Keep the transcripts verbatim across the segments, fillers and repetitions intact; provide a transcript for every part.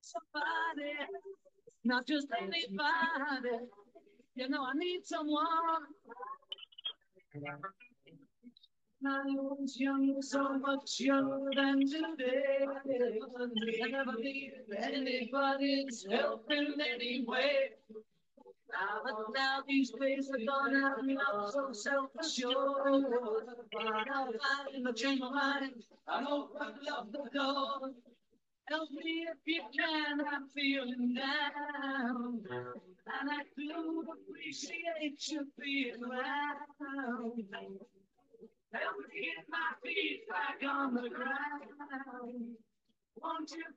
somebody, not just anybody. You know, I need someone. I was young, so much younger than today. I never needed anybody's help in any way. Now, but now these days are gone, I'm not so self-assured. But I'll find the change my mind. I hope I love the door. Help me if you can, I'm feeling down. And I do appreciate you being around. Help me get my feet back on the ground. Won't you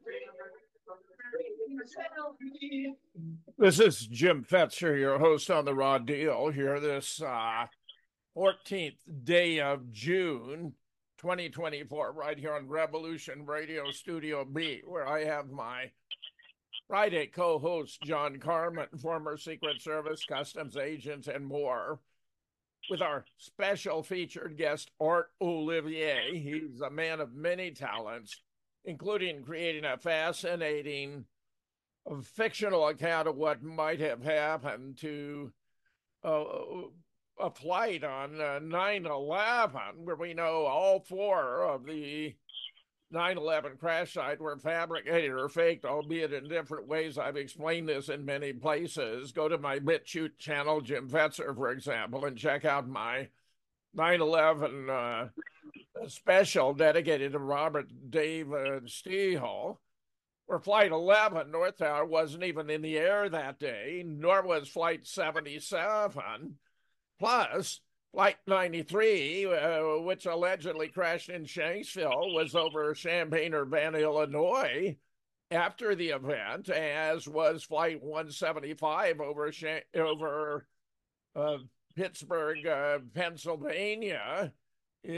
please help me? This is Jim Fetzer, your host on The Raw Deal, here this uh, fourteenth day of June, twenty twenty-four, right here on Revolution Radio Studio B, where I have my Friday co-host, John Carmen, former Secret Service, customs agent, and more, with our special featured guest, Art Olivier. He's a man of many talents, including creating a fascinating a fictional account of what might have happened to uh, a flight on uh, nine eleven, where we know all four of the nine eleven crash sites were fabricated or faked, albeit in different ways. I've explained this in many places. Go to my BitChute channel, Jim Fetzer, for example, and check out my nine eleven uh, special dedicated to Robert David Steele, where Flight eleven, North Tower, wasn't even in the air that day, nor was Flight seventy-seven. Plus, Flight ninety-three, uh, which allegedly crashed in Shanksville, was over Champaign-Urbana, Illinois, after the event, as was Flight one seventy-five over, over uh, Pittsburgh, uh, Pennsylvania, uh,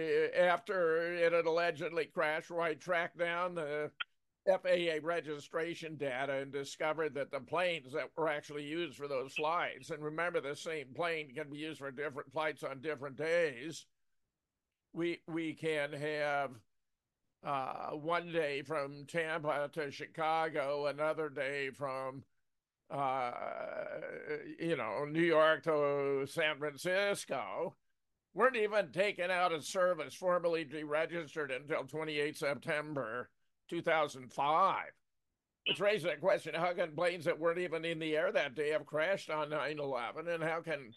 after it had allegedly crashed. Where I tracked down the F A A registration data and discovered that the planes that were actually used for those flights, and remember, the same plane can be used for different flights on different days. We we can have uh, one day from Tampa to Chicago, another day from uh, you know New York to San Francisco. Weren't even taken out of service, formally deregistered, until twenty-eighth September two thousand five, which raises the question: how can planes that weren't even in the air that day have crashed on nine eleven, and how can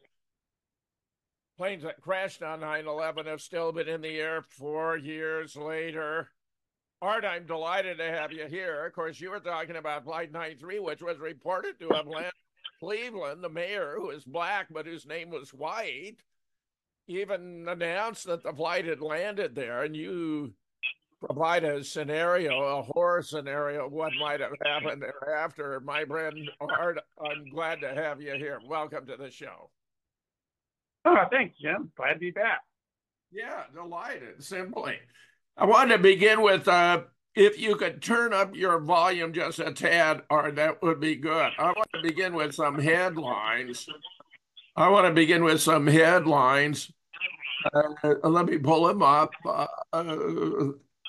planes that crashed on nine eleven have still been in the air four years later? Art, I'm delighted to have you here. Of course, you were talking about Flight ninety-three, which was reported to have landed in Cleveland. The mayor, who is black but whose name was white, even announced that the flight had landed there, and you provide a scenario, a horror scenario of what might have happened thereafter. My friend Art, I'm glad to have you here. Welcome to the show. Oh, thanks, Jim. Glad to be back. Yeah, delighted, simply. I want to begin with, uh, if you could turn up your volume just a tad, Art, that would be good. I want to begin with some headlines. I want to begin with some headlines. Uh, let me pull them up. Uh, uh,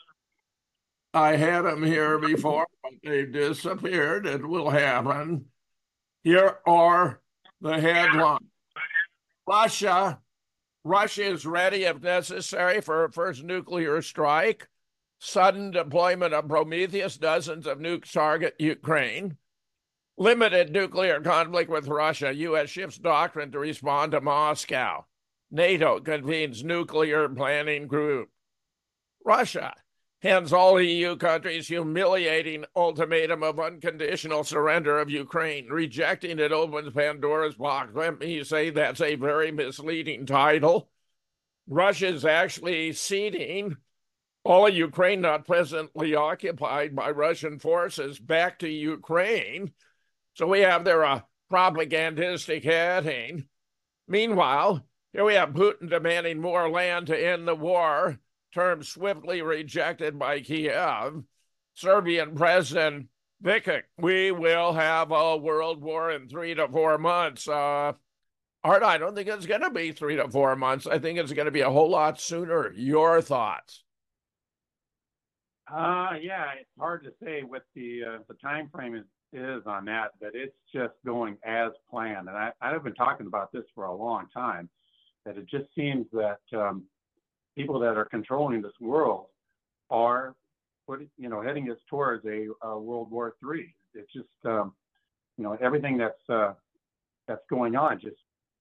I had them here before, but they disappeared. It will happen. Here are the headlines. Russia. Russia is ready, if necessary, for a first nuclear strike. Sudden deployment of Prometheus, dozens of nukes target Ukraine. Limited nuclear conflict with Russia. U S shifts doctrine to respond to Moscow. NATO convenes nuclear planning group. Russia hands all E U countries humiliating ultimatum of unconditional surrender of Ukraine. Rejecting it opens Pandora's box. Let me say that's a very misleading title. Russia is actually ceding all of Ukraine not presently occupied by Russian forces back to Ukraine. So we have there a propagandistic heading. Meanwhile, here we have Putin demanding more land to end the war, term swiftly rejected by Kiev. Serbian President Vučić, we will have a world war in three to four months. Uh, Art, I don't think it's going to be three to four months. I think it's going to be a whole lot sooner. Your thoughts? Uh, yeah, it's hard to say what the uh, the time frame is, is on that, but it's just going as planned. And I, I've been talking about this for a long time, that it just seems that um, people that are controlling this world are putting, you know, heading us towards a, a World War Three. It's just, um, you know, everything that's uh, that's going on. Just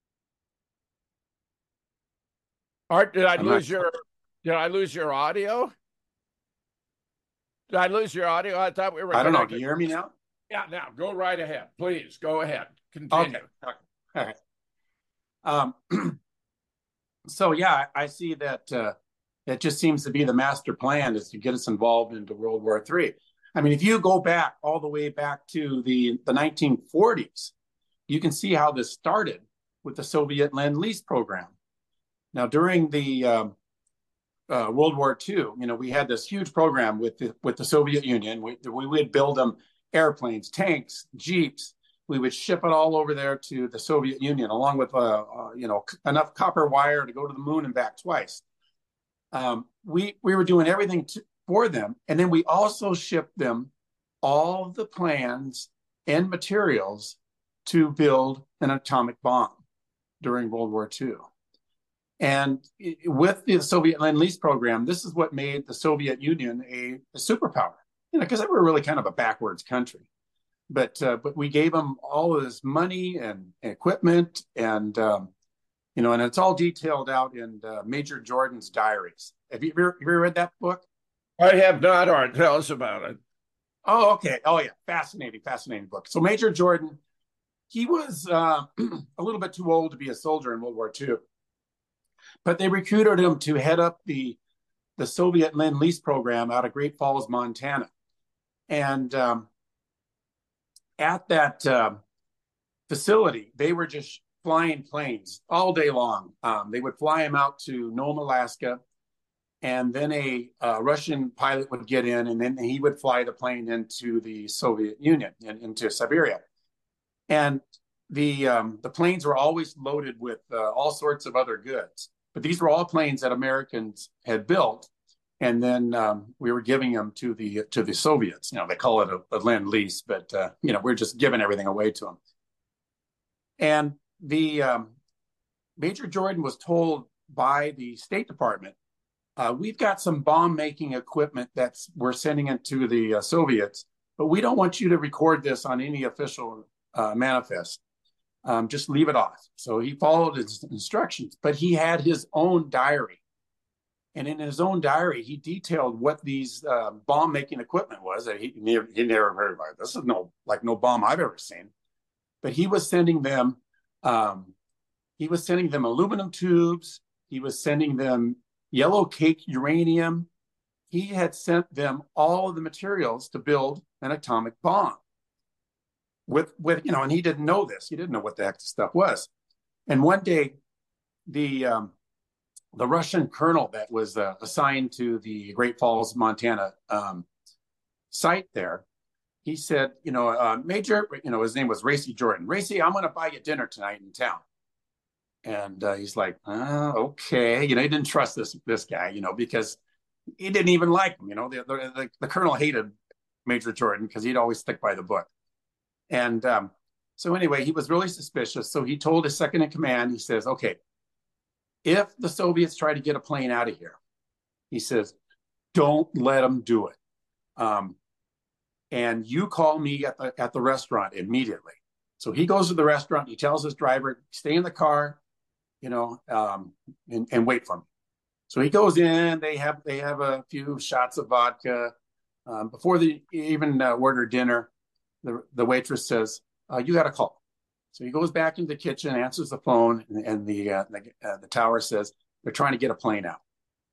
Art, did I I'm lose not, your? Did I lose your audio? Did I lose your audio? I thought we were. I don't know. Connected. Do you hear me now? Yeah. Now go right ahead, please. Go ahead. Continue. Okay. Okay. All right. Um, so yeah, I see that uh, it just seems to be the master plan is to get us involved into World War Three. I mean, if you go back all the way back to the, the nineteen forties, you can see how this started with the Soviet Lend-Lease program. Now, during the um, uh, World War Two, you know, we had this huge program with the, with the Soviet Union. We, we would build them airplanes, tanks, jeeps. We would ship it all over there to the Soviet Union, along with, uh, uh, you know, enough copper wire to go to the moon and back twice. Um, we we were doing everything to, for them, and then we also shipped them all the plans and materials to build an atomic bomb during World War Two. And with the Soviet Lend-Lease program, this is what made the Soviet Union a, a superpower, you know, because they were really kind of a backwards country. But uh, but we gave them all of this money and, and equipment, and um, you know, and it's all detailed out in uh, Major Jordan's diaries. Have you ever, have you ever read that book? I have not, Art. Tell us about it. Oh, okay. Oh, yeah. Fascinating, fascinating book. So Major Jordan, he was uh, a little bit too old to be a soldier in World War Two, but they recruited him to head up the the Soviet Lend-Lease program out of Great Falls, Montana, and um, at that uh, facility, they were just flying planes all day long. Um, they would fly him out to Nome, Alaska, and then a uh, Russian pilot would get in, and then he would fly the plane into the Soviet Union and into Siberia. And the um, the planes were always loaded with uh, all sorts of other goods, but these were all planes that Americans had built, and then um, we were giving them to the to the Soviets. You know, they call it a, a lend-lease, but uh, you know, we're just giving everything away to them. And the um, Major Jordan was told by the State Department, uh, we've got some bomb-making equipment that's we're sending it to the uh, Soviets, but we don't want you to record this on any official uh, manifest. Um, just leave it off. So he followed his instructions, but he had his own diary. And in his own diary, he detailed what these uh, bomb-making equipment was. That he, he never, he never heard about it. This is no like no bomb I've ever seen. But he was sending them, um, he was sending them aluminum tubes. He was sending them yellow cake uranium. He had sent them all of the materials to build an atomic bomb. With with you know, and he didn't know this. He didn't know what the heck this stuff was. And one day, the um, the Russian colonel that was uh, assigned to the Great Falls, Montana um, site there, he said, you know, uh, Major, you know, his name was Racy Jordan. Racy, I'm going to buy you dinner tonight in town. And uh, he's like, uh, okay. You know, he didn't trust this this guy, you know, because he didn't even like him. You know, the, the, the, the colonel hated Major Jordan because he'd always stick by the book. And um, so anyway, he was really suspicious. So he told his second in command, he says, okay, if the Soviets try to get a plane out of here, he says, don't let them do it. Um, and you call me at the, at the restaurant immediately. So he goes to the restaurant. He tells his driver, stay in the car, you know, um, and, and wait for me. So he goes in. They have they have a few shots of vodka. Um, before they even uh, order dinner, the, the waitress says, uh, you got a call. So he goes back into the kitchen, answers the phone, and, and the, uh, the, uh, the tower says, they're trying to get a plane out.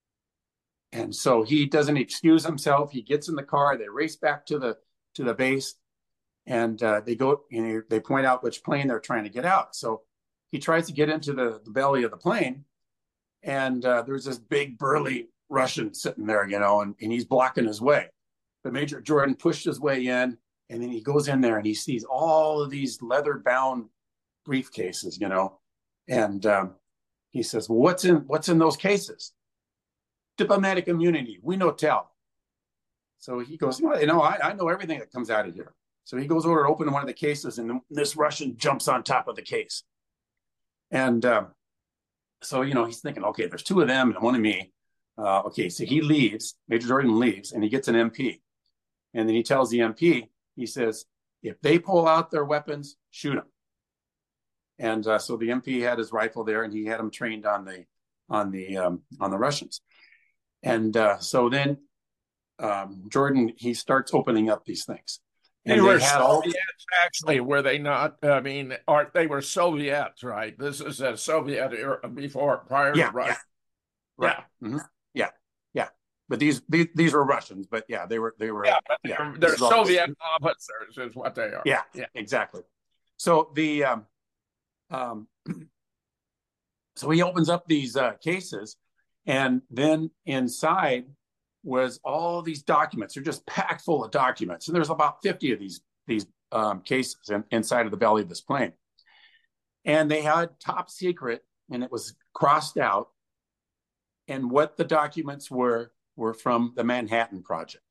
And so he doesn't excuse himself. He gets in the car. They race back to the to the base, and uh, they go. You know, they point out which plane they're trying to get out. So he tries to get into the, the belly of the plane, and uh, there's this big burly Russian sitting there, you know, and, and he's blocking his way. But Major Jordan pushed his way in, and then he goes in there and he sees all of these leather-bound briefcases, you know, and um, he says, "Well, what's in what's in those cases?" Diplomatic immunity. We no tell. So he goes, well, you know, I, I know everything that comes out of here. So he goes over to open one of the cases, and this Russian jumps on top of the case. And uh, so, you know, he's thinking, okay, there's two of them and one of me. Uh, okay, so he leaves, Major Jordan leaves, and he gets an M P. And then he tells the M P, he says, if they pull out their weapons, shoot them. And uh, so the M P had his rifle there, and he had him trained on the on the um, on the Russians. And uh, so then um, Jordan, he starts opening up these things. And they were Soviets, all... actually, were they not? I mean, are they were Soviets, right? This is a Soviet era before, prior yeah, to Russia. Yeah, right. Yeah. Mm-hmm. yeah, yeah. But these, these these were Russians, but yeah, they were they were. Yeah, but they're, yeah, they're Soviet officers, is what they are. Yeah, yeah, exactly. So the um, um, so he opens up these uh, cases, and then inside was all these documents. They're just packed full of documents. And there's about fifty of these, these um, cases in, inside of the belly of this plane. And they had top secret, and it was crossed out. And what the documents were, were from the Manhattan Project.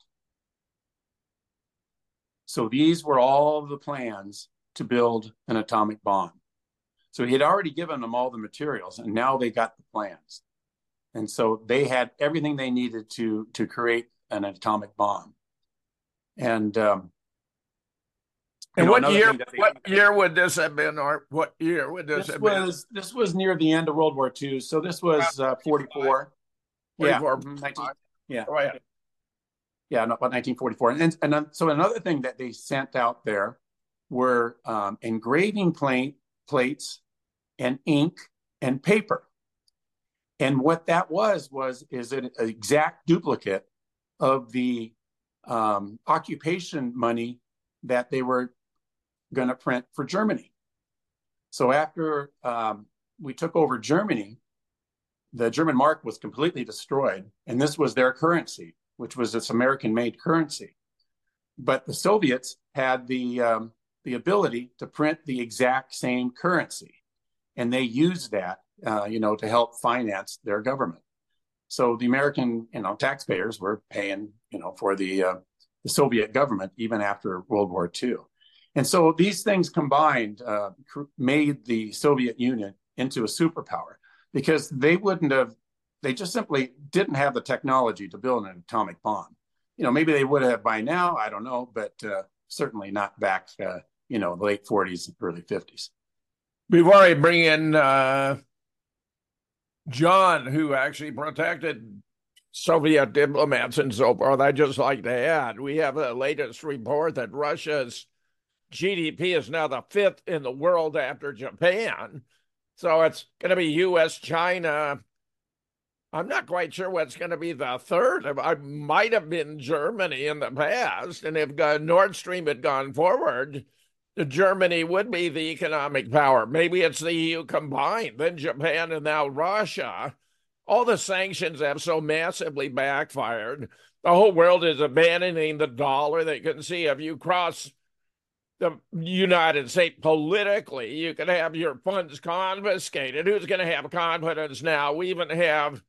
So these were all the plans to build an atomic bomb. So he had already given them all the materials, and now they got the plans. And so they had everything they needed to to create an atomic bomb. And um, and know, what year? What year would this have been, or what year would this, this have was? been? This was near the end of World War Two. So this was uh, forty-four. Yeah, nineteen, yeah, oh, yeah, yeah, no, about nineteen forty-four. And and so another thing that they sent out there were um, engraving plate plates and ink and paper. And what that was, was is an exact duplicate of the um, occupation money that they were going to print for Germany. So after um, we took over Germany, the German mark was completely destroyed. And this was their currency, which was this American-made currency. But the Soviets had the, um, the ability to print the exact same currency. And they used that Uh, you know, to help finance their government. So the American, you know, taxpayers were paying, you know, for the, uh, the Soviet government even after World War Two. And so these things combined uh, made the Soviet Union into a superpower, because they wouldn't have, they just simply didn't have the technology to build an atomic bomb. You know, maybe they would have by now, I don't know, but uh, certainly not back, uh, you know, the late forties, early fifties. Before I bring in uh... John, who actually protected Soviet diplomats and so forth, I'd just like to add, we have the latest report that Russia's G D P is now the fifth in the world after Japan. So it's going to be U S, China. I'm not quite sure what's going to be the third. I might have been Germany in the past. And if Nord Stream had gone forward, Germany would be the economic power. Maybe it's the E U combined, then Japan and now Russia. All the sanctions have so massively backfired. The whole world is abandoning the dollar. They can see if you cross the United States politically, you could have your funds confiscated. Who's going to have confidence now? We even have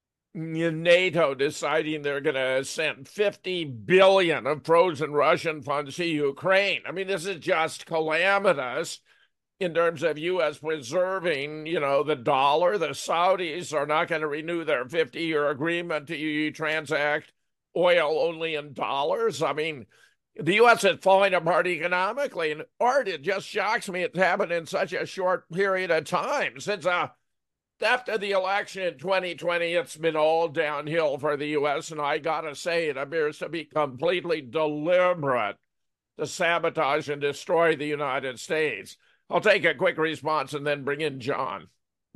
NATO deciding they're going to send fifty billion of frozen Russian funds to Ukraine. I mean, this is just calamitous in terms of U S preserving, you know, the dollar. The Saudis are not going to renew their fifty-year agreement to transact oil only in dollars. I mean, the U S is falling apart economically. And Art, it just shocks me it's happened in such a short period of time. Since uh, after the election in twenty twenty, it's been all downhill for the U S. And I got to say, it appears to be completely deliberate to sabotage and destroy the United States. I'll take a quick response and then bring in John.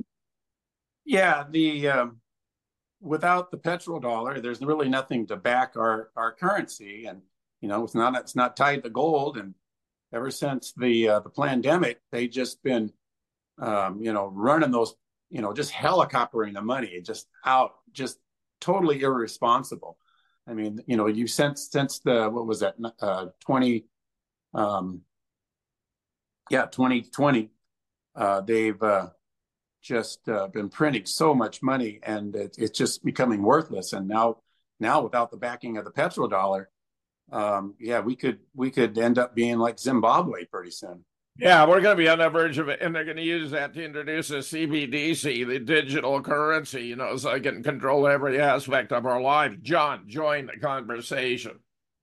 Yeah, the um, without the petrodollar, there's really nothing to back our, our currency. And, you know, it's not it's not tied to gold. And ever since the uh, the pandemic, they just been, um, you know, running those, you know, just helicoptering the money just out, just totally irresponsible. I mean, you know, you since since the what was that uh, twenty, um, yeah, twenty twenty, uh, they've uh, just uh, been printing so much money, and it, it's just becoming worthless. And now, now without the backing of the petrodollar, um, yeah, we could we could end up being like Zimbabwe pretty soon. Yeah, we're going to be on the verge of it, and they're going to use that to introduce a C B D C, the digital currency, you know, so they can control every aspect of our lives. John, join the conversation.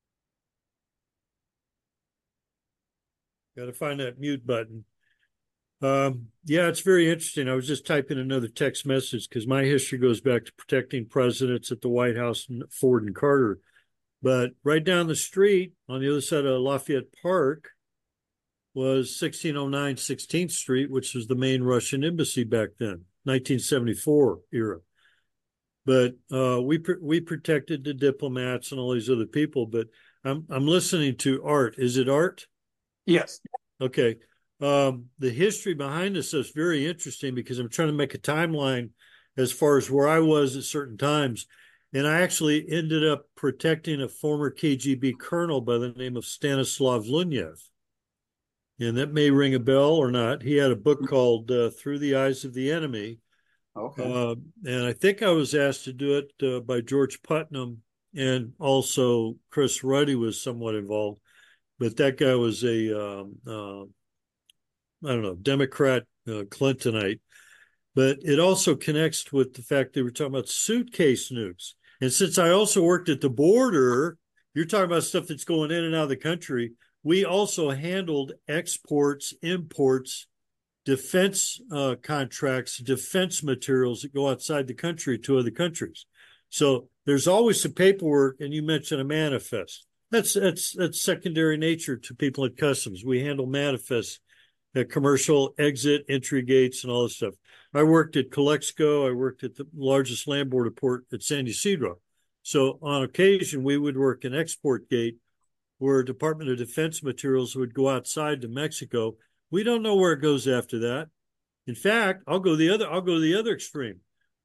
Got to find that mute button. Um, yeah, it's very interesting. I was just typing another text message because my history goes back to protecting presidents at the White House, Ford and Carter. But right down the street on the other side of Lafayette Park was sixteen oh nine sixteenth Street, which was the main Russian embassy back then, nineteen seventy-four era. But uh, we we protected the diplomats and all these other people. But I'm I'm listening to Art. Is it Art? Yes. Okay. Um, the history behind this is very interesting because I'm trying to make a timeline as far as where I was at certain times. And I actually ended up protecting a former K G B colonel by the name of Stanislav Lunev. And that may ring a bell or not. He had a book called uh, Through the Eyes of the Enemy. Okay. Uh, and I think I was asked to do it uh, by George Putnam, and also Chris Ruddy was somewhat involved. But that guy was a, um, uh, I don't know, Democrat uh, Clintonite. But it also connects with the fact that we're talking about suitcase nukes. And since I also worked at the border, you're talking about stuff that's going in and out of the country. We also handled exports, imports, defense uh, contracts, defense materials that go outside the country to other countries. So there's always some paperwork, and you mentioned a manifest. That's that's that's secondary nature to people at customs. We handle manifests at commercial exit, entry gates, and all this stuff. I worked at Calexico. I worked at the largest land border port at San Ysidro. So on occasion, we would work an export gate where Department of Defense materials would go outside to Mexico. We don't know where it goes after that. In fact, I'll go the other, I'll go to the other extreme.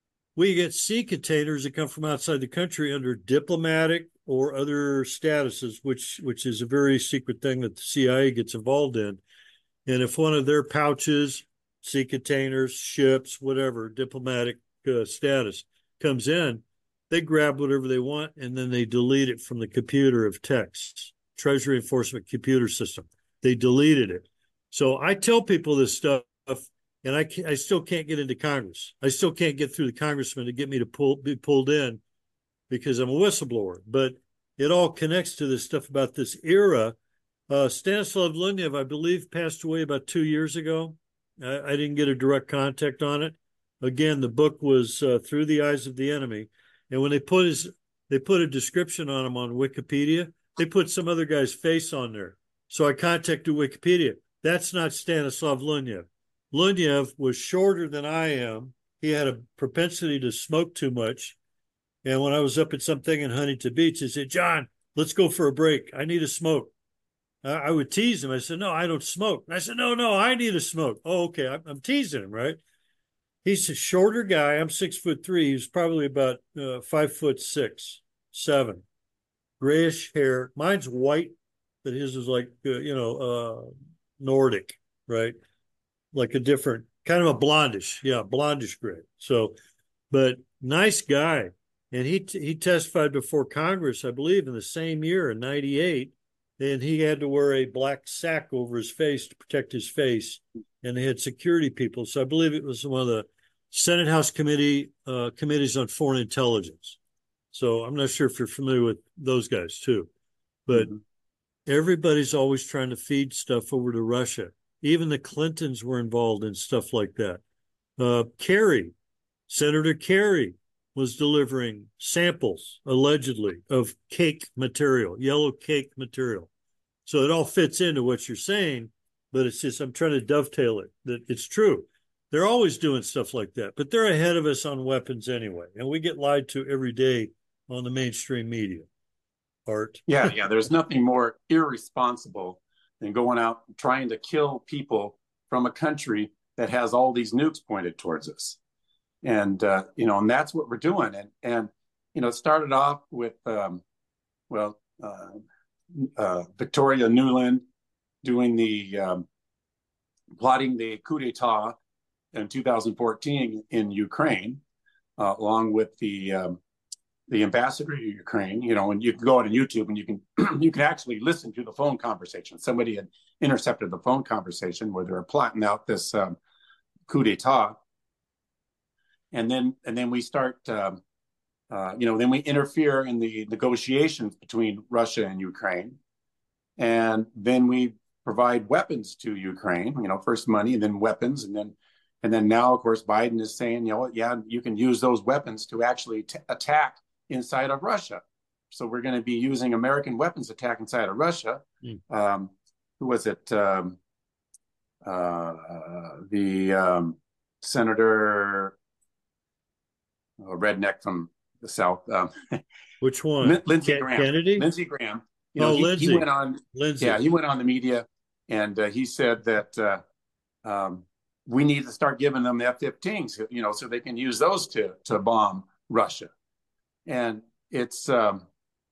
We get sea containers that come from outside the country under diplomatic or other statuses, which which is a very secret thing that the C I A gets involved in. And if one of their pouches, sea containers, ships, whatever, diplomatic uh, status comes in, they grab whatever they want and then they delete it from the computer of texts, Treasury Enforcement Computer System. They deleted it. So I tell people this stuff, and I I still can't get into Congress. I still can't get through the congressman to get me to pull be pulled in because I'm a whistleblower. But it all connects to this stuff about this era. Uh, Stanislav Lunev, I believe, passed away about two years ago. I, I didn't get a direct contact on it. Again, the book was uh, Through the Eyes of the Enemy. And when they put his, they put a description on him on Wikipedia, they put some other guy's face on there. So I contacted Wikipedia. That's not Stanislav Lunev. Lunev was shorter than I am. He had a propensity to smoke too much. And when I was up at something in Huntington Beach, he said, John, let's go for a break. I need a smoke. I would tease him. I said, no, I don't smoke. And I said, no, no, I need a smoke. Oh, okay. I'm, I'm teasing him, right? He's a shorter guy. I'm six foot three. He was probably about uh, five foot six, seven. Grayish hair. Mine's white, but his is like, uh, you know, uh, Nordic, right? Like a different, kind of a blondish. Yeah, blondish gray. So, but nice guy. And he he testified before Congress, I believe, in the same year in ninety-eight. And he had to wear a black sack over his face to protect his face. And they had security people. So I believe it was one of the Senate House Committee uh, committees on foreign intelligence. So I'm not sure if you're familiar with those guys too. But mm-hmm. Everybody's always trying to feed stuff over to Russia. Even the Clintons were involved in stuff like that. Uh, Kerry, Senator Kerry was delivering samples, allegedly, of cake material, yellow cake material. So it all fits into what you're saying, but it's just, I'm trying to dovetail it, that it's true. They're always doing stuff like that, but they're ahead of us on weapons anyway. And we get lied to every day on the mainstream media. Art. Yeah, yeah. There's nothing more irresponsible than going out and trying to kill people from a country that has all these nukes pointed towards us. And, uh, you know, and that's what we're doing. And, and you know, it started off with, um, well, uh, uh, Victoria Nuland doing the, um, plotting the coup d'etat in two thousand fourteen in Ukraine, uh, along with the, um, the ambassador to Ukraine, you know, and you can go on YouTube and you can you can actually listen to the phone conversation. Somebody had intercepted the phone conversation where they were plotting out this um, coup d'état, and then and then we start, um, uh, you know, then we interfere in the negotiations between Russia and Ukraine, and then we provide weapons to Ukraine. You know, first money and then weapons, and then and then now, of course, Biden is saying, you know, yeah, you can use those weapons to actually t- attack inside of Russia. So we're going to be using American weapons to attack inside of Russia. Mm. Um, who was it? Um, uh, the um, senator, a redneck from the South. Um, Which one? Lindsey Graham. Kennedy? Lindsey Graham. You know, oh, he, Lindsey. he went on. Lindsey. Yeah, he went on the media, and uh, he said that uh, um, we need to start giving them the F fifteens, you know, so they can use those to to bomb Russia. And it's um,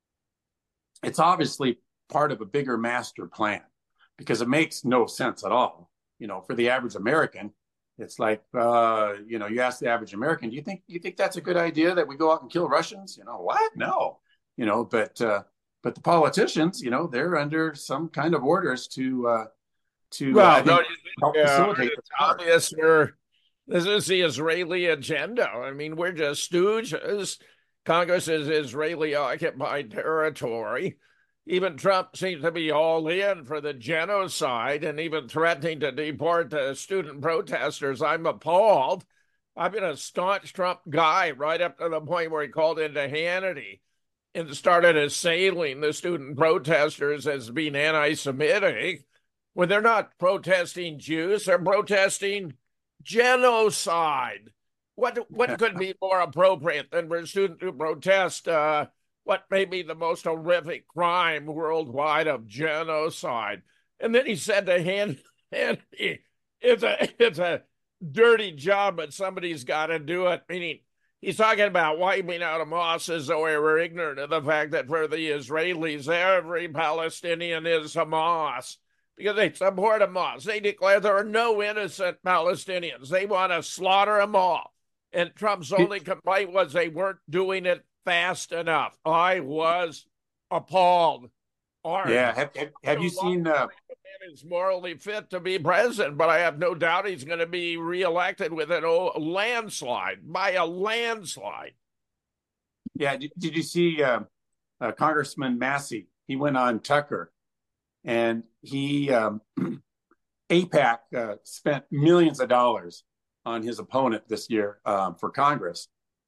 it's obviously part of a bigger master plan, because it makes no sense at all. You know, for the average American, it's like, uh, you know, you ask the average American, do you think you think that's a good idea that we go out and kill Russians? You know, what? No. You know, but uh, but the politicians, you know, they're under some kind of orders to uh, to well, uh, no, help yeah, facilitate. It's obvious we're, this is the Israeli agenda. I mean, we're just stooges. Congress is Israeli occupied territory. Even Trump seems to be all in for the genocide and even threatening to deport the student protesters. I'm appalled. I've been a staunch Trump guy right up to the point where he called into Hannity and started assailing the student protesters as being anti-Semitic, when they're not protesting Jews, they're protesting genocide. What what could be more appropriate than for a student to protest uh, what may be the most horrific crime worldwide of genocide? And then he said to Hannity, it's a, it's a dirty job, but somebody's got to do it. Meaning, he's talking about wiping out Hamas as though we were ignorant of the fact that for the Israelis, every Palestinian is Hamas, because they support Hamas. They declare there are no innocent Palestinians. They want to slaughter them all. And Trump's only complaint was they weren't doing it fast enough. I was appalled. Art. Yeah, have, have, have you seen... Uh... Man is morally fit to be president, but I have no doubt he's going to be reelected with a landslide, by a landslide. Yeah, did, did you see uh, uh, Congressman Massey? He went on Tucker, and he, um, AIPAC uh, spent millions of dollars on his opponent this year um, for Congress,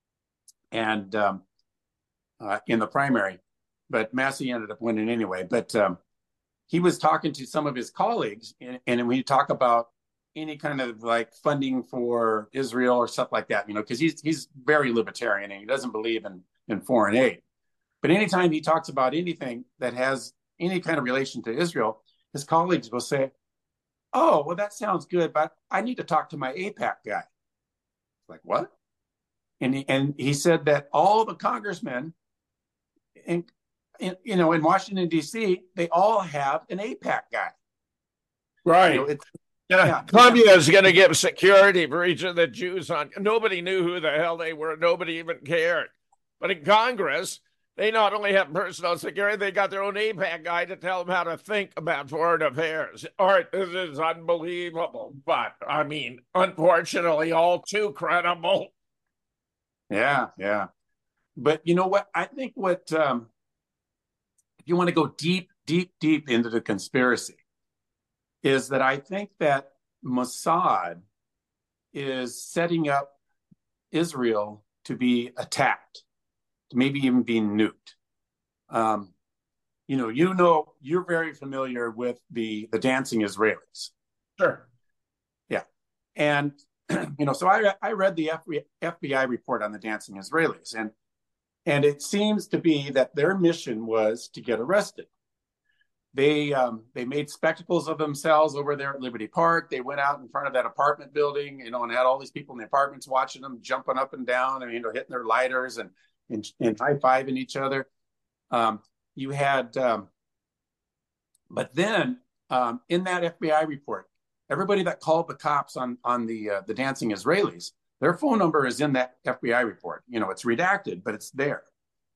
and um, uh, in the primary, but Massey ended up winning anyway. But um, he was talking to some of his colleagues, and, and we talk about any kind of like funding for Israel or stuff like that, you know, because he's he's very libertarian and he doesn't believe in in foreign aid. But anytime he talks about anything that has any kind of relation to Israel, his colleagues will say, "Oh, well, that sounds good, but I need to talk to my AIPAC guy." Like, what? And he, and he said that all the congressmen in, in you know in Washington D C, they all have an AIPAC guy. Right. You know, it's, yeah. yeah. Columbia is going to give security for each of the Jews on. Nobody knew who the hell they were. Nobody even cared. But in Congress, they not only have personal security, they got their own AIPAC guy to tell them how to think about foreign affairs. Art, this is unbelievable, but I mean, unfortunately, all too credible. Yeah, yeah. But you know what? I think what, um, if you want to go deep, deep, deep into the conspiracy, is that I think that Mossad is setting up Israel to be attacked, to maybe even be nuked. Um, you know, you know, you're very familiar with the the dancing Israelis. Sure. Yeah, and you know, so I I read the F B I report on the dancing Israelis, and and it seems to be that their mission was to get arrested. They um, they made spectacles of themselves over there at Liberty Park. They went out in front of that apartment building, you know, and had all these people in the apartments watching them, jumping up and down, and you know, hitting their lighters and and, and high-fiving each other. Um, you had, um, but then um, in that F B I report, everybody that called the cops on on the uh, the dancing Israelis, their phone number is in that F B I report. You know, it's redacted, but it's there.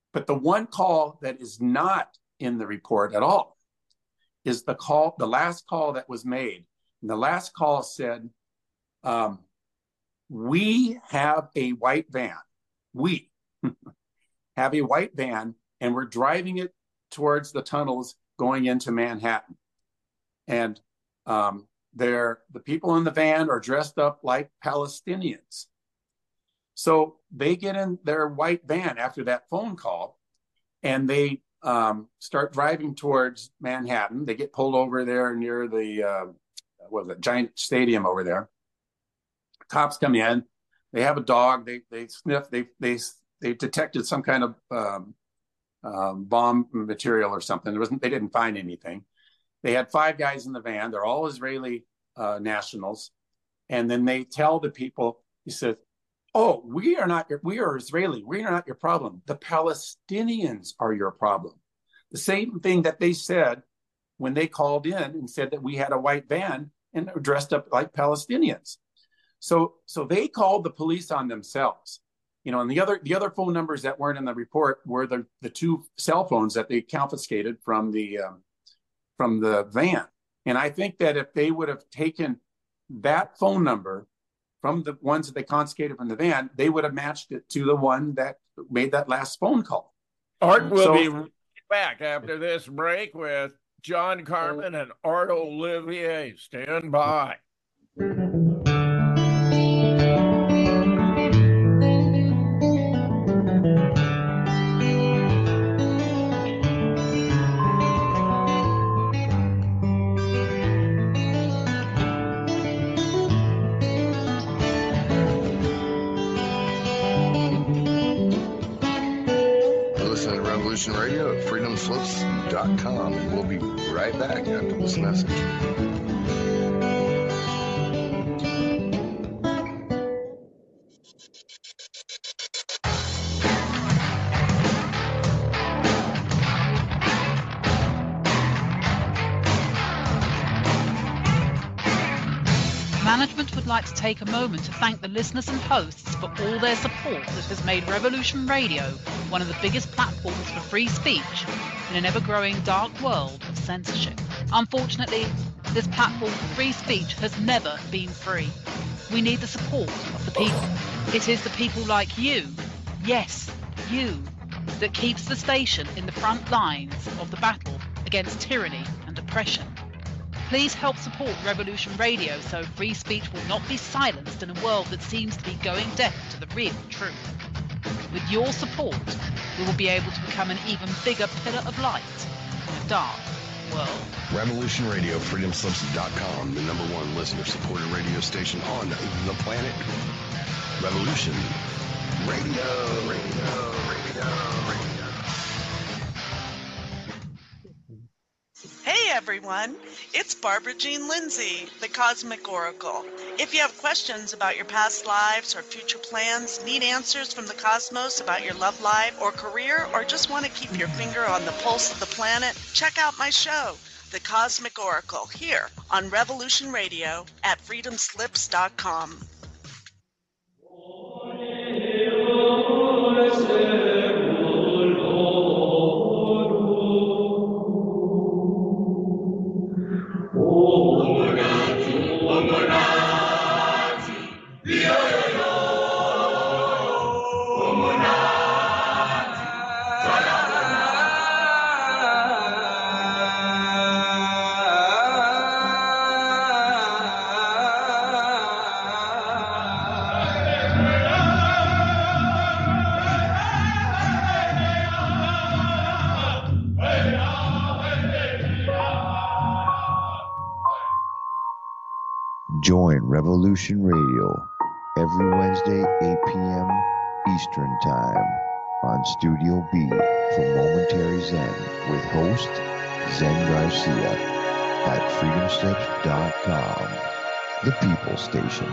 But the one call that is not in the report at all is the call, the last call that was made. And the last call said, um, we have a white van. We have a white van, and we're driving it towards the tunnels going into Manhattan. And um, they're, the people in the van are dressed up like Palestinians. So they get in their white van after that phone call, and they um, start driving towards Manhattan. They get pulled over there near the, uh, what was it, Giant Stadium over there. Cops come in. They have a dog. They they sniff. They they they detected some kind of um, um, bomb material or something. There wasn't. They didn't find anything. They had five guys in the van. They're all Israeli uh, nationals. And then they tell the people. He said, "Oh, we are not. Your, we are Israeli. We are not your problem. The Palestinians are your problem." The same thing that they said when they called in and said that we had a white van and were dressed up like Palestinians. So, so they called the police on themselves, you know, and the other, the other phone numbers that weren't in the report were the, the two cell phones that they confiscated from the, um, from the van. And I think that if they would have taken that phone number from the ones that they confiscated from the van, they would have matched it to the one that made that last phone call. Art will So, be right back after this break with John Carmen and Art Olivier. Stand by. Listen to Revolution Radio at freedom slips dot com, and we'll be right back after this message. Management would like to take a moment to thank the listeners and hosts for all their support that has made Revolution Radio one of the biggest platforms for free speech in an ever-growing dark world of censorship. Unfortunately, this platform for free speech has never been free. We need the support of the people. It is the people like you, yes, you, that keeps the station in the front lines of the battle against tyranny and oppression. Please help support Revolution Radio so free speech will not be silenced in a world that seems to be going deaf to the real truth. With your support, we will be able to become an even bigger pillar of light in a dark world. Revolution Radio, freedom slips dot com, the number one listener-supported radio station on the planet. Revolution Radio, Radio, Radio, Radio. Hey everyone, it's Barbara Jean Lindsay, the Cosmic Oracle. If you have questions about your past lives or future plans, need answers from the cosmos about your love life or career, or just want to keep your finger on the pulse of the planet, check out my show, The Cosmic Oracle, here on Revolution Radio at freedom slips dot com. Join Revolution Radio every Wednesday, eight p.m. Eastern Time on Studio B for Momentary Zen with host Zen Garcia at freedom slips dot com, the People Station.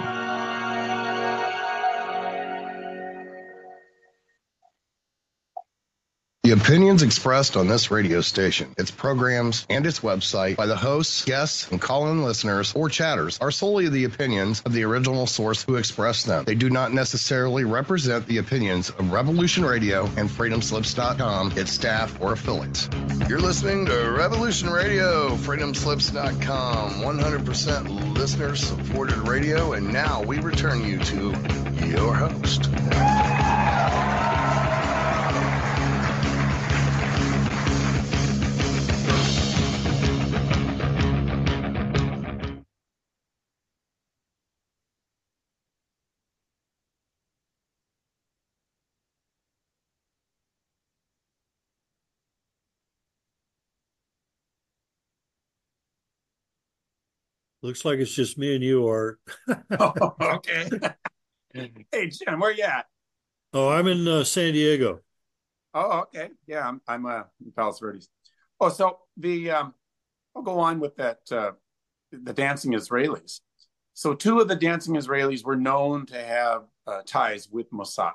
The opinions expressed on this radio station, its programs, and its website by the hosts, guests, and call-in listeners or chatters are solely the opinions of the original source who expressed them. They do not necessarily represent the opinions of Revolution Radio and freedom slips dot com, its staff, or affiliates. You're listening to Revolution Radio, freedom slips dot com, one hundred percent listener-supported radio, and now we return you to your host. Looks like it's just me and you, Art. Oh, okay. Hey, Jim, where you at? Oh, I'm in uh, San Diego. Oh, okay. Yeah, I'm I'm uh, in Palos Verdes. Oh, so the um, I'll go on with that. Uh, the dancing Israelis. So two of the dancing Israelis were known to have uh, ties with Mossad,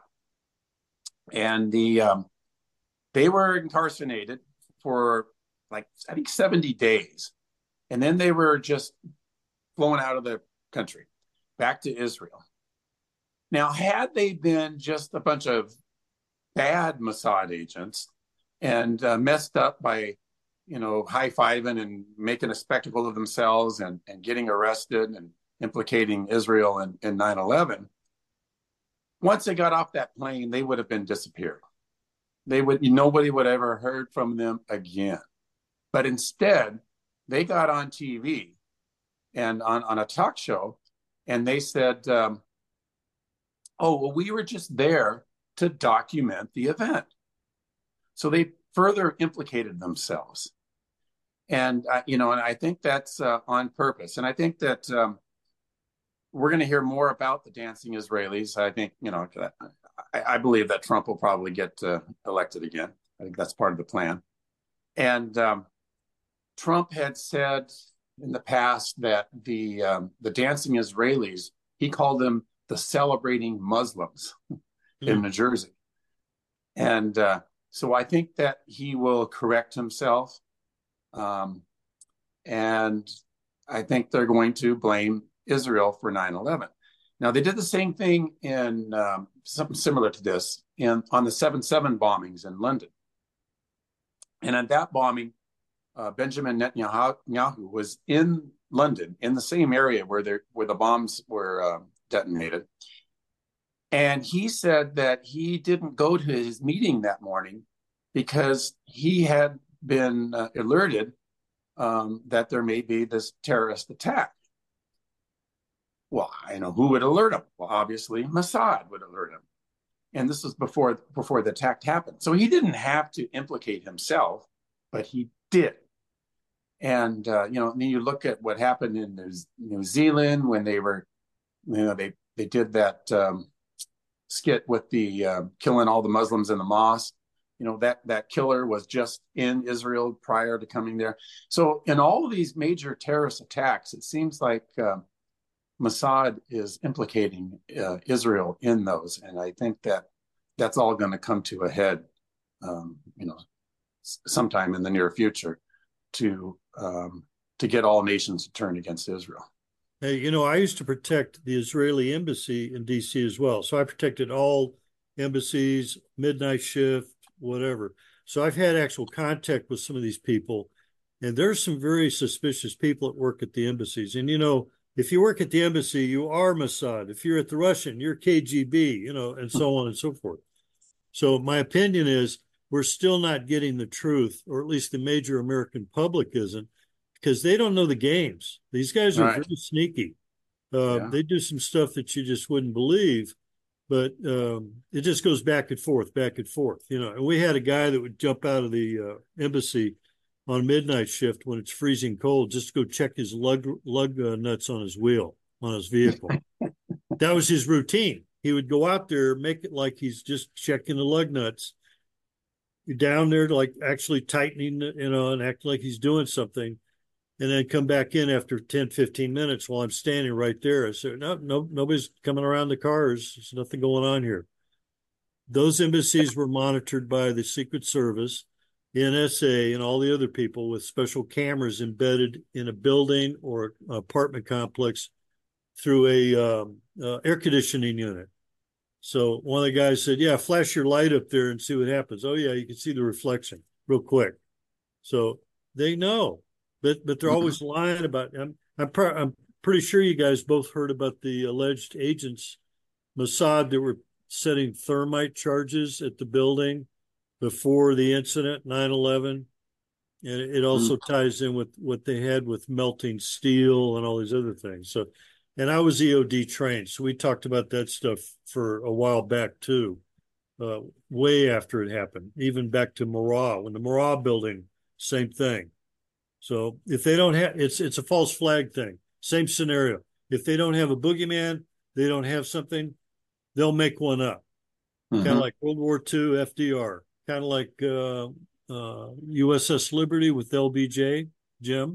and the um, they were incarcerated for like I think seventy days, and then they were just flown out of the country back to Israel. Now, had they been just a bunch of bad Mossad agents and uh, messed up by, you know, high-fiving and making a spectacle of themselves and, and getting arrested and implicating Israel in, in nine eleven, once they got off that plane, they would have been disappeared. They would, nobody would ever heard from them again. But instead, they got on T V and on, on a talk show, and they said, um, oh, well, we were just there to document the event. So they further implicated themselves. And, uh, you know, and I think that's uh, on purpose. And I think that um, we're going to hear more about the dancing Israelis. I think, you know, I, I believe that Trump will probably get uh, elected again. I think that's part of the plan. And um, Trump had said in the past that the um, the dancing Israelis, he called them the celebrating Muslims mm. in New Jersey. And uh, so I think that he will correct himself. Um, and I think they're going to blame Israel for nine eleven. Now, they did the same thing in um, something similar to this in on the seven seven bombings in London. And at that bombing, uh, Benjamin Netanyahu was in London, in the same area where, there, where the bombs were uh, detonated. And he said that he didn't go to his meeting that morning because he had been uh, alerted um, that there may be this terrorist attack. Well, I know who would alert him. Well, obviously, Mossad would alert him. And this was before, before the attack happened. So he didn't have to implicate himself, but he did. And, uh, you know, then you look at what happened in New Zealand when they were, you know, they, they did that um, skit with the uh, killing all the Muslims in the mosque. You know, that, that killer was just in Israel prior to coming there. So in all of these major terrorist attacks, it seems like uh, Mossad is implicating uh, Israel in those. And I think that that's all going to come to a head, um, you know, s- sometime in the near future to um, to get all nations to turn against Israel. Hey, you know, I used to protect the Israeli embassy in D C as well. So I protected all embassies, midnight shift, whatever. So I've had actual contact with some of these people, and there's some very suspicious people that work at the embassies. And, you know, if you work at the embassy, you are Mossad. If you're at the Russian, you're K G B, you know, and so on and so forth. So my opinion is we're still not getting the truth, or at least the major American public isn't, because they don't know the games. These guys are right. very sneaky. Uh, yeah. They do some stuff that you just wouldn't believe, but um, it just goes back and forth, back and forth. You know, and we had a guy that would jump out of the uh, embassy on midnight shift when it's freezing cold just to go check his lug, lug uh, nuts on his wheel, on his vehicle. That was his routine. He would go out there, make it like he's just checking the lug nuts. You're down there, like actually tightening, you know, and act like he's doing something, and then come back in after ten, fifteen minutes while I'm standing right there. I said, no, no, nobody's coming around the cars. There's nothing going on here. Those embassies were monitored by the Secret Service, N S A, and all the other people with special cameras embedded in a building or apartment complex through a um, uh, air conditioning unit. So one of the guys said, yeah, flash your light up there and see what happens. Oh, yeah, you can see the reflection real quick. So they know, but but they're always lying about it. I'm, I'm, pr- I'm pretty sure you guys both heard about the alleged agents, Mossad, that were setting thermite charges at the building before the incident, nine eleven. And it also mm. ties in with what they had with melting steel and all these other things. So, and I was E O D trained, so we talked about that stuff for a while back too, uh, way after it happened, even back to Marah, when the Marah building, same thing. So if they don't have, it's it's a false flag thing, same scenario. If they don't have a boogeyman, they don't have something, they'll make one up. Mm-hmm. Kind of like World War Two F D R, kind of like uh, uh, U S S Liberty with L B J, Jim,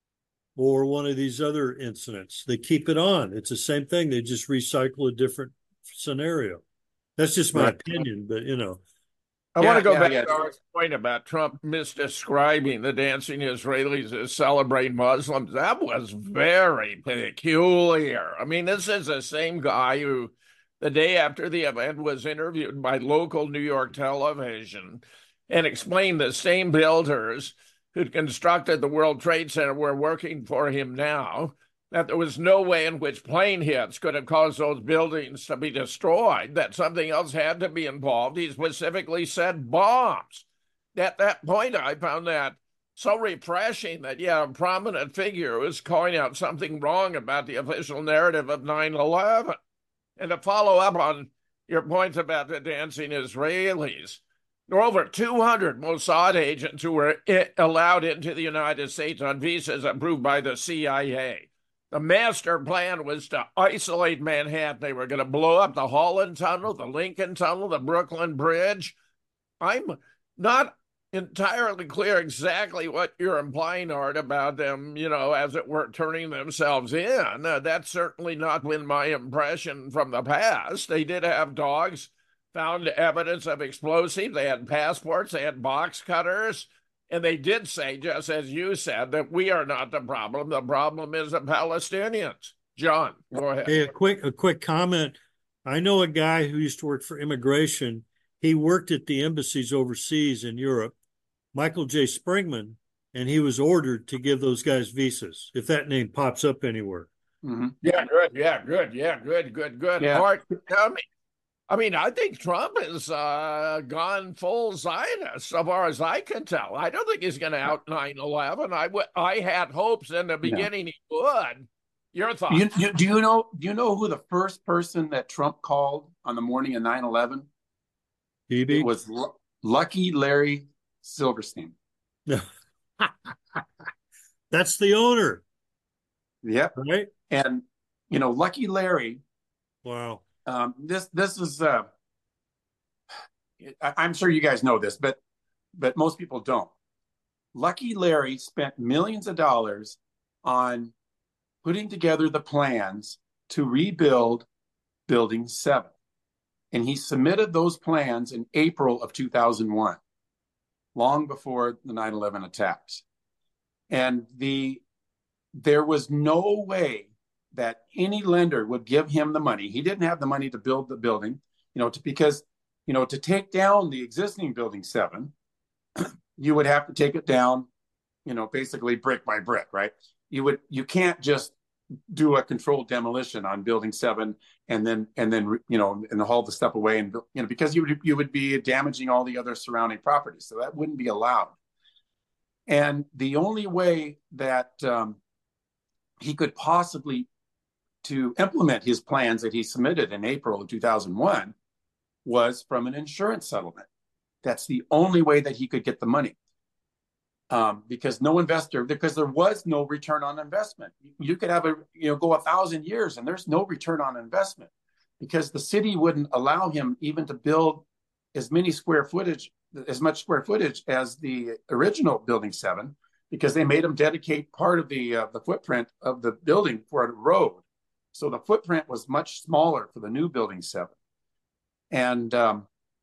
or one of these other incidents. They keep it on. It's the same thing. They just recycle a different scenario. That's just my right. opinion, but you know. I yeah, want to go yeah, back yeah. to our point about Trump misdescribing the dancing Israelis as celebrating Muslims. That was very peculiar. I mean, this is the same guy who, the day after the event, was interviewed by local New York television and explained the same builders who'd constructed the World Trade Center were working for him now, that there was no way in which plane hits could have caused those buildings to be destroyed, that something else had to be involved. He specifically said bombs. At that point, I found that so refreshing that, yeah, a prominent figure was calling out something wrong about the official narrative of nine eleven. And to follow up on your points about the dancing Israelis, there were over two hundred Mossad agents who were allowed into the United States on visas approved by the C I A. The master plan was to isolate Manhattan. They were going to blow up the Holland Tunnel, the Lincoln Tunnel, the Brooklyn Bridge. I'm not entirely clear exactly what you're implying, Art, about them, you know, as it were, turning themselves in. Uh, that's certainly not been my impression from the past. They did have dogs, found evidence of explosives. They had passports. They had box cutters. And they did say, just as you said, that we are not the problem. The problem is the Palestinians. John, go ahead. Hey, a quick, a quick comment. I know a guy who used to work for immigration. He worked at the embassies overseas in Europe, Michael J. Springman, and he was ordered to give those guys visas, if that name pops up anywhere. Mm-hmm. Yeah, good. Yeah, good. Yeah, good, good, good. Yeah. Art, tell me. I mean, I think Trump has uh, gone full Zionist, so far as I can tell. I don't think he's going to out nine eleven. I, w- I had hopes in the beginning no. he would. Your thoughts? You, you, do you know? Do you know who the first person that Trump called on the morning of nine eleven? It was L- Lucky Larry Silverstein. That's the owner. Yep. Right. And you know, Lucky Larry. Wow. Um, this this is uh, I, I'm sure you guys know this, but but most people don't. Lucky Larry spent millions of dollars on putting together the plans to rebuild Building seven. And he submitted those plans in April of two thousand one, long before the nine eleven attacks. And the there was no way that any lender would give him the money. He didn't have the money to build the building, you know, to, because, you know, to take down the existing Building seven, you would have to take it down, you know, basically brick by brick, right? You would, you can't just do a controlled demolition on Building seven and then, and then, you know, and haul the stuff away and, you know, because you would, you would be damaging all the other surrounding properties. So that wouldn't be allowed. And the only way that um, he could possibly to implement his plans that he submitted in April of two thousand one was from an insurance settlement. That's the only way that he could get the money. Um, because no investor, because there was no return on investment. You could have a, you know, go a thousand years and there's no return on investment because the city wouldn't allow him even to build as many square footage, as much square footage as the original Building seven, because they made him dedicate part of the uh, the footprint of the building for a road. So the footprint was much smaller for the new Building seven. And um,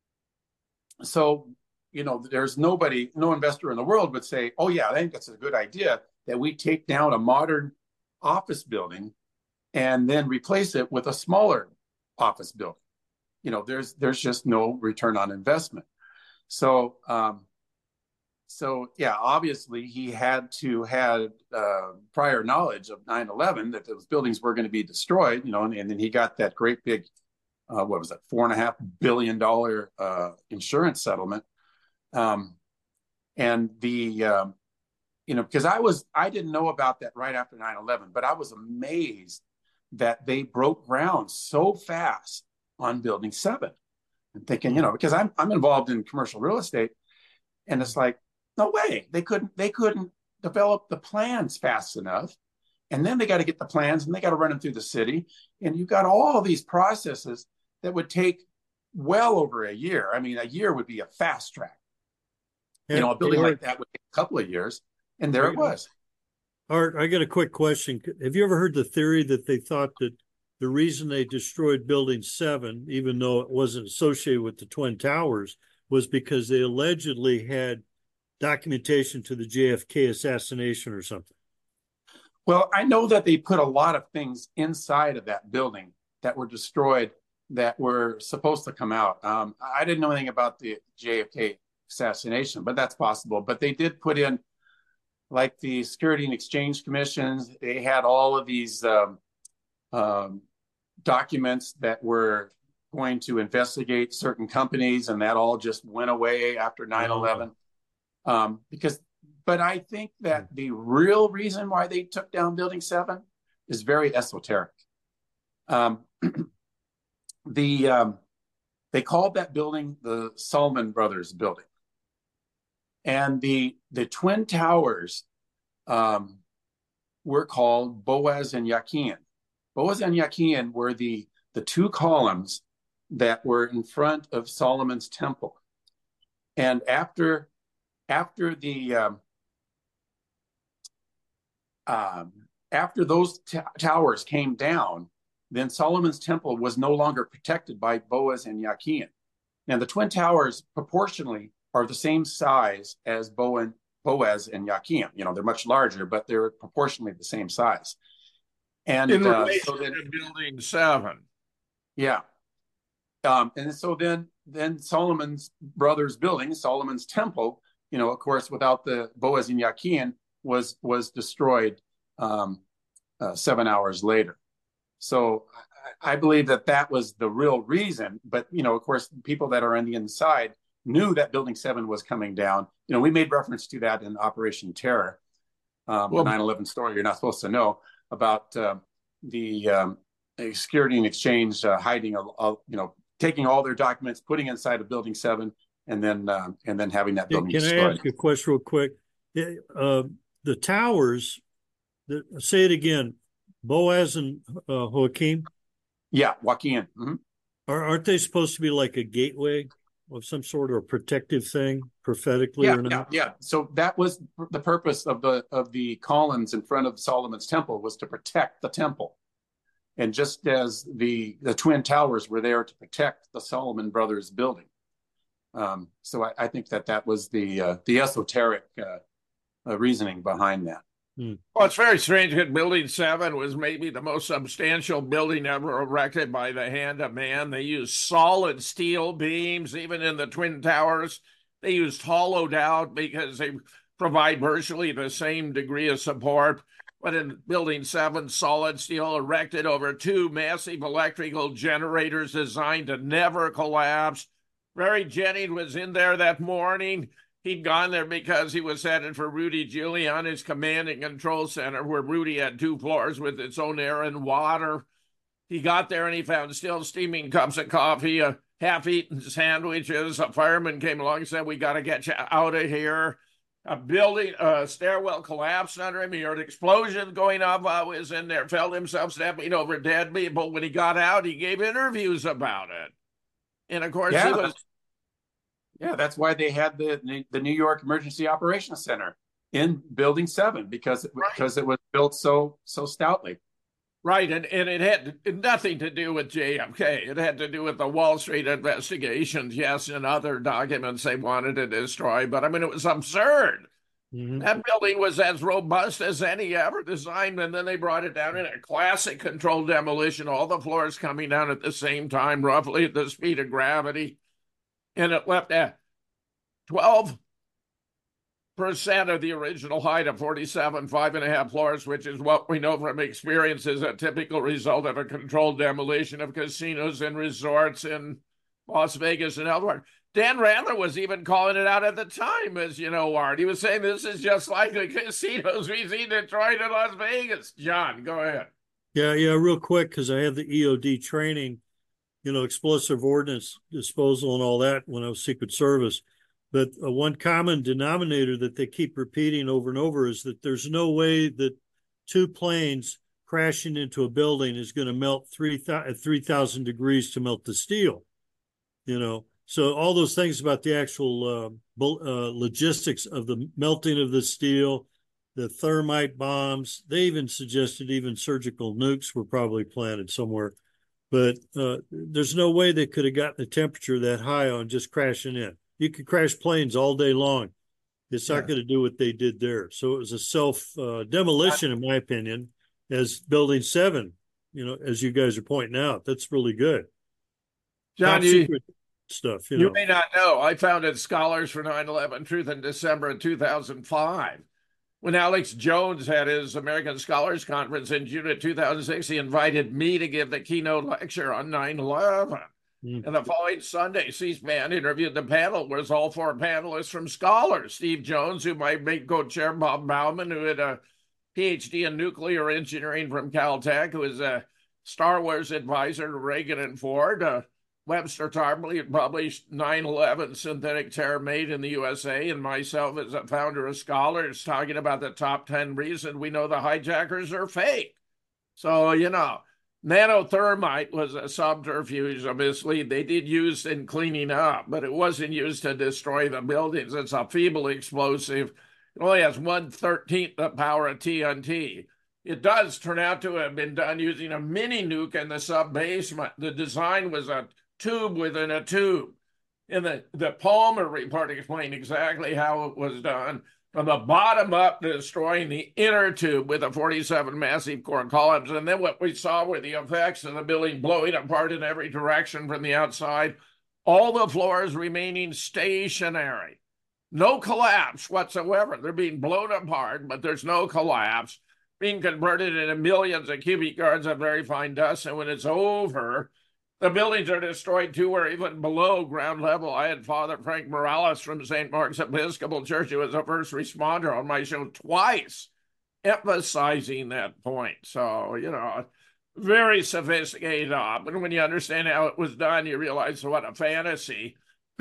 so, you know, there's nobody, no investor in the world would say, oh, yeah, I think that's a good idea that we take down a modern office building and then replace it with a smaller office building. You know, there's there's just no return on investment. So, um, so yeah, obviously he had to had uh, prior knowledge of nine eleven that those buildings were going to be destroyed. You know, and, and then he got that great big, uh, what was that, four and a half billion dollar uh, insurance settlement. Um, and the, um, you know, because I was I didn't know about that right after nine eleven, but I was amazed that they broke ground so fast on Building seven. And thinking, you know, because I'm I'm involved in commercial real estate, and it's like, no way, they couldn't they couldn't develop the plans fast enough, and then they got to get the plans and they got to run them through the city, and you've got all these processes that would take well over a year. I mean, a year would be a fast track. Yeah, you know, a building Art, like that would take a couple of years, and there it was. Art, I got a quick question. Have you ever heard the theory that they thought that the reason they destroyed Building seven, even though it wasn't associated with the Twin Towers, was because they allegedly had documentation to the J F K assassination or something? Well, I know that they put a lot of things inside of that building that were destroyed that were supposed to come out. Um, I didn't know anything about the J F K assassination, but that's possible. But they did put in, like the Security and Exchange Commissions, they had all of these um, um, documents that were going to investigate certain companies, and that all just went away after nine eleven. Um, because, but I think that the real reason why they took down Building seven is very esoteric. Um, the um, they called that building the Salomon Brothers building, and the the Twin Towers um, were called Boaz and Yakin. Boaz and Yakin were the the two columns that were in front of Solomon's temple. And after after the um, um, after those t- towers came down, then Solomon's temple was no longer protected by Boaz and Yakin. Now the Twin Towers proportionally are the same size as Boaz, Boaz and Yakin. You know, they're much larger, but they're proportionally the same size. And in uh, relation so then, to Building seven. Yeah. Um, and so then, then Solomon's Brothers building, Solomon's temple, you know, of course, without the Boaz and Yakin, was was destroyed um, uh, seven hours later. So I, I believe that that was the real reason. But, you know, of course, people that are on the inside knew that Building seven was coming down. You know, we made reference to that in Operation Terror, um, well, the nine eleven story you're not supposed to know about uh, the um, Security and Exchange uh, hiding, a, a, you know, taking all their documents, putting inside of Building seven, and then uh, and then having that building Can destroyed. I ask you a question real quick? Uh, the towers, the, say it again, Boaz and uh, Joaquin? Yeah, Joaquin. Mm-hmm. Are, aren't they supposed to be like a gateway of some sort of a protective thing, prophetically yeah, or not? Yeah, yeah. So that was the purpose of the of the columns in front of Solomon's temple, was to protect the temple. And just as the, the Twin Towers were there to protect the Salomon Brothers building. Um, so I, I think that that was the uh, the esoteric uh, uh, reasoning behind that. Hmm. Well, it's very strange that Building seven was maybe the most substantial building ever erected by the hand of man. They used solid steel beams, even in the Twin Towers. They used hollowed out because they provide virtually the same degree of support. But in Building seven, solid steel erected over two massive electrical generators designed to never collapse. Barry Jennings was in there that morning. He'd gone there because he was headed for Rudy Giuliani's command and control center, where Rudy had two floors with its own air and water. He got there and he found still steaming cups of coffee, uh, half-eaten sandwiches. A fireman came along and said, "We got to get you out of here." A building, a stairwell collapsed under him. He heard explosions going off while he was in there, felt himself stepping over dead people. When he got out, he gave interviews about it. And of course, yeah, he was. Yeah, that's why they had the the New York Emergency Operations Center in Building seven, because it, right. because it was built so so stoutly. Right, and, and it had nothing to do with J F K. It had to do with the Wall Street investigations, yes, and other documents they wanted to destroy. But I mean, it was absurd. Mm-hmm. That building was as robust as any ever designed, and then they brought it down in a classic controlled demolition, all the floors coming down at the same time, roughly at the speed of gravity. And it left at twelve percent of the original height of forty-seven, five and a half floors, which is what we know from experience is a typical result of a controlled demolition of casinos and resorts in Las Vegas and elsewhere. Dan Rather was even calling it out at the time, as you know, Art. He was saying this is just like the casinos we see in Detroit and Las Vegas. John, go ahead. Yeah, yeah, real quick, because I have the E O D training, you know, explosive ordnance disposal and all that when I was Secret Service. But uh, one common denominator that they keep repeating over and over is that there's no way that two planes crashing into a building is going to melt three at three thousand degrees to melt the steel, you know. So all those things about the actual uh, uh, logistics of the melting of the steel, the thermite bombs, they even suggested even surgical nukes were probably planted somewhere. But uh, there's no way they could have gotten the temperature that high on just crashing in. You could crash planes all day long. It's not yeah. going to do what they did there. So it was a self uh, demolition, in my opinion, as Building seven, you know, as you guys are pointing out. That's really good. John, Top you, secret stuff. You, you know. may not know, I founded Scholars for nine eleven Truth in December of two thousand five. When Alex Jones had his American Scholars Conference in June of two thousand six, he invited me to give the keynote lecture on nine eleven. Mm. And the following Sunday, C-SPAN interviewed the panel, was all four panelists from Scholars. Steve Jones, who my mate co-chair, Bob Bauman, who had a P H D in nuclear engineering from Caltech, who was a Star Wars advisor to Reagan and Ford. Uh, Webster Tarpley published nine eleven Synthetic Terror Made in the U S A, and myself as a founder of Scholars, talking about the top ten reasons we know the hijackers are fake. So, you know, nanothermite was a subterfuge, a mislead. They did use in cleaning up, but it wasn't used to destroy the buildings. It's a feeble explosive. It only has one thirteenth the power of T N T. It does turn out to have been done using a mini nuke in the sub-basement. The design was a tube within a tube. And the, the Palmer report explained exactly how it was done. From the bottom up, destroying the inner tube with the forty-seven massive core columns. And then what we saw were the effects of the building blowing apart in every direction from the outside. All the floors remaining stationary. No collapse whatsoever. They're being blown apart, but there's no collapse. Being converted into millions of cubic yards of very fine dust. And when it's over, the buildings are destroyed to or even below ground level. I had Father Frank Morales from Saint Mark's Episcopal Church, who was a first responder, on my show twice, emphasizing that point. So, you know, very sophisticated op. And when you understand how it was done, you realize what a fantasy.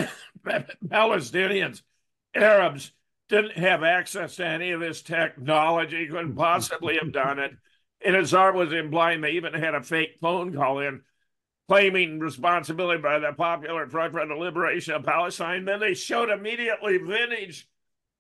Palestinians, Arabs didn't have access to any of this technology, couldn't possibly have done it. And as Art was implying, they even had a fake phone call in, claiming responsibility by the Popular Front for the Liberation of Palestine. Then they showed immediately vintage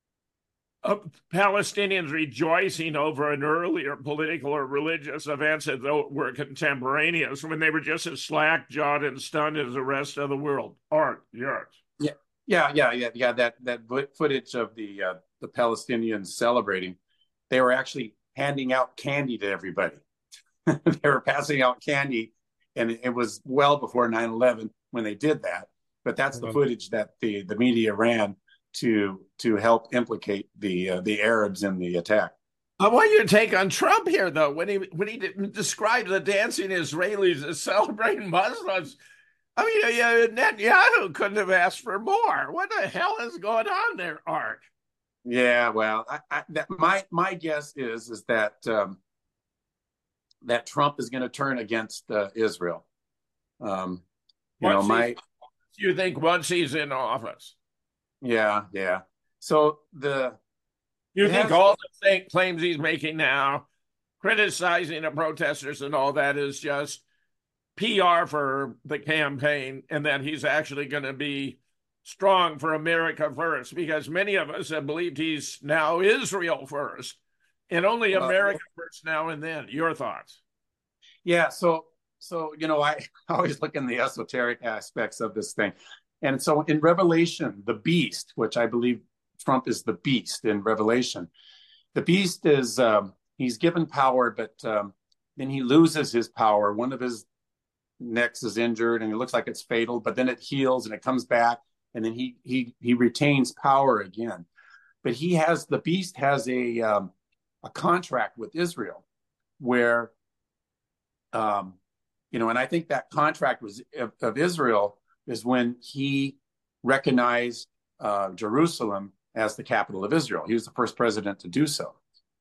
of Palestinians rejoicing over an earlier political or religious events as though it were contemporaneous, when they were just as slack-jawed and stunned as the rest of the world. Art, yours. Yeah, yeah, yeah, yeah, yeah. That that footage of the uh, the Palestinians celebrating, they were actually handing out candy to everybody. They were passing out candy. And it was well before nine eleven when they did that. But that's the footage that the, the media ran to to help implicate the uh, the Arabs in the attack. I want your take on Trump here, though, when he when he described the dancing Israelis as celebrating Muslims. I mean, uh, Netanyahu couldn't have asked for more. What the hell is going on there, Art? Yeah, well, I, I, that, my my guess is is that. Um, that Trump is going to turn against uh, Israel. Um, you once know, my. You think once he's in office? Yeah, yeah. So the. You think has, all the th- claims he's making now, criticizing the protesters and all that, is just P R for the campaign, and that he's actually going to be strong for America first? Because many of us have believed he's now Israel first. And only America uh, first now and then. Your thoughts? Yeah. So, so you know, I always look in the esoteric aspects of this thing. And so in Revelation, the beast, which I believe Trump is the beast in Revelation, the beast is, um, he's given power, but um, then he loses his power. One of his necks is injured and it looks like it's fatal, but then it heals and it comes back. And then he he he retains power again. But he has, the beast has a um, a contract with Israel where, um, you know, and I think that contract was of, of Israel is when he recognized uh, Jerusalem as the capital of Israel. He was the first president to do so.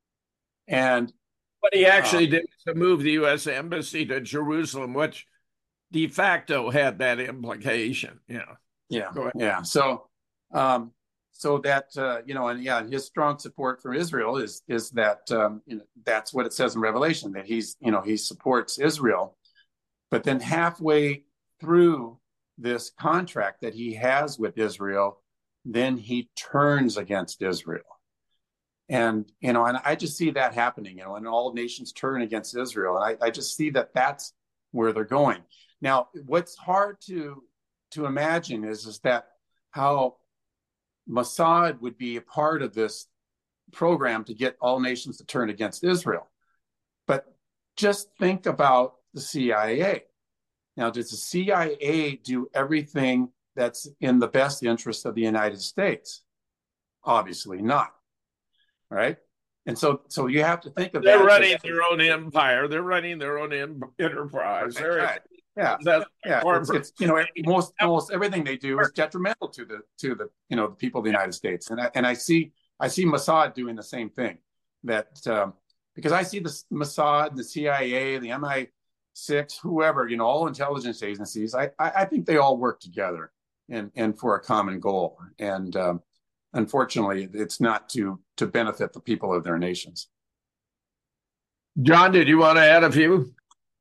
And what he actually um, did was to move the U S embassy to Jerusalem, which de facto had that implication. Yeah. Yeah. Yeah. So, um, so that, uh, you know, and yeah, his strong support for Israel is, is that, um, you know, that's what it says in Revelation, that he's, you know, he supports Israel. But then halfway through this contract that he has with Israel, then he turns against Israel. And, you know, and I just see that happening, you know, and all nations turn against Israel. And I, I just see that that's where they're going. Now, what's hard to, to imagine is, is that how Mossad would be a part of this program to get all nations to turn against Israel. But just think about the C I A. Now, does the C I A do everything that's in the best interest of the United States? Obviously not. Right? And so, so you have to think of They're that. They're running their own empire. They're running their own em- enterprise. Right, They're, right. Yeah, yeah. It's, it's, you know, most almost everything they do is detrimental to the to the you know the people of the United States. And I and I see I see Mossad doing the same thing. That um, because I see the Mossad, the C I A, the M I six, whoever, you know, all intelligence agencies. I I think they all work together and and for a common goal. And um, unfortunately, it's not to to benefit the people of their nations. John, did you want to add a few?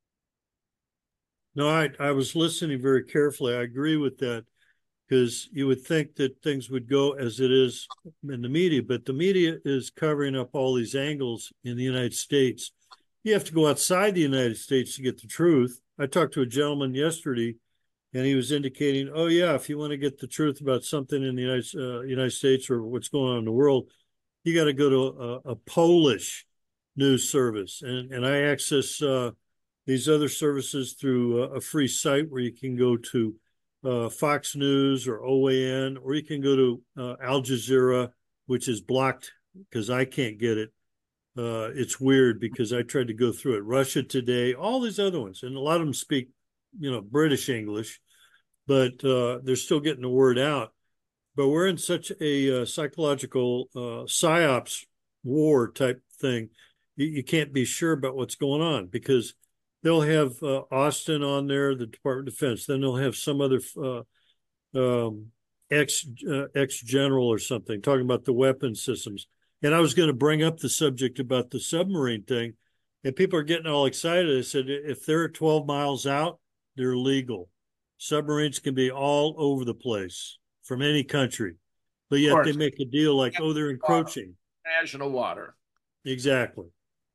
No, I, I was listening very carefully. I agree with that, because you would think that things would go as it is in the media, but the media is covering up all these angles in the United States. You have to go outside the United States to get the truth. I talked to a gentleman yesterday, and he was indicating, oh, yeah, if you want to get the truth about something in the United, uh, United States or what's going on in the world, you got to go to a, a Polish news service. And, and I access uh, these other services through a, a free site where you can go to uh, Fox News or O A N, or you can go to uh, Al Jazeera, which is blocked because I can't get it. Uh, it's weird because I tried to go through it. Russia Today, all these other ones, and a lot of them speak, you know, British English, but uh, they're still getting the word out. But we're in such a uh, psychological uh, psyops war type thing. You, you can't be sure about what's going on, because they'll have uh, Austin on there, the Department of Defense. Then they'll have some other uh, um, ex uh, ex general or something talking about the weapon systems. And I was going to bring up the subject about the submarine thing, and people are getting all excited. I said, if they're twelve miles out, they're legal. Submarines can be all over the place from any country, but yet they make a deal like, oh, they're encroaching. National water. Exactly.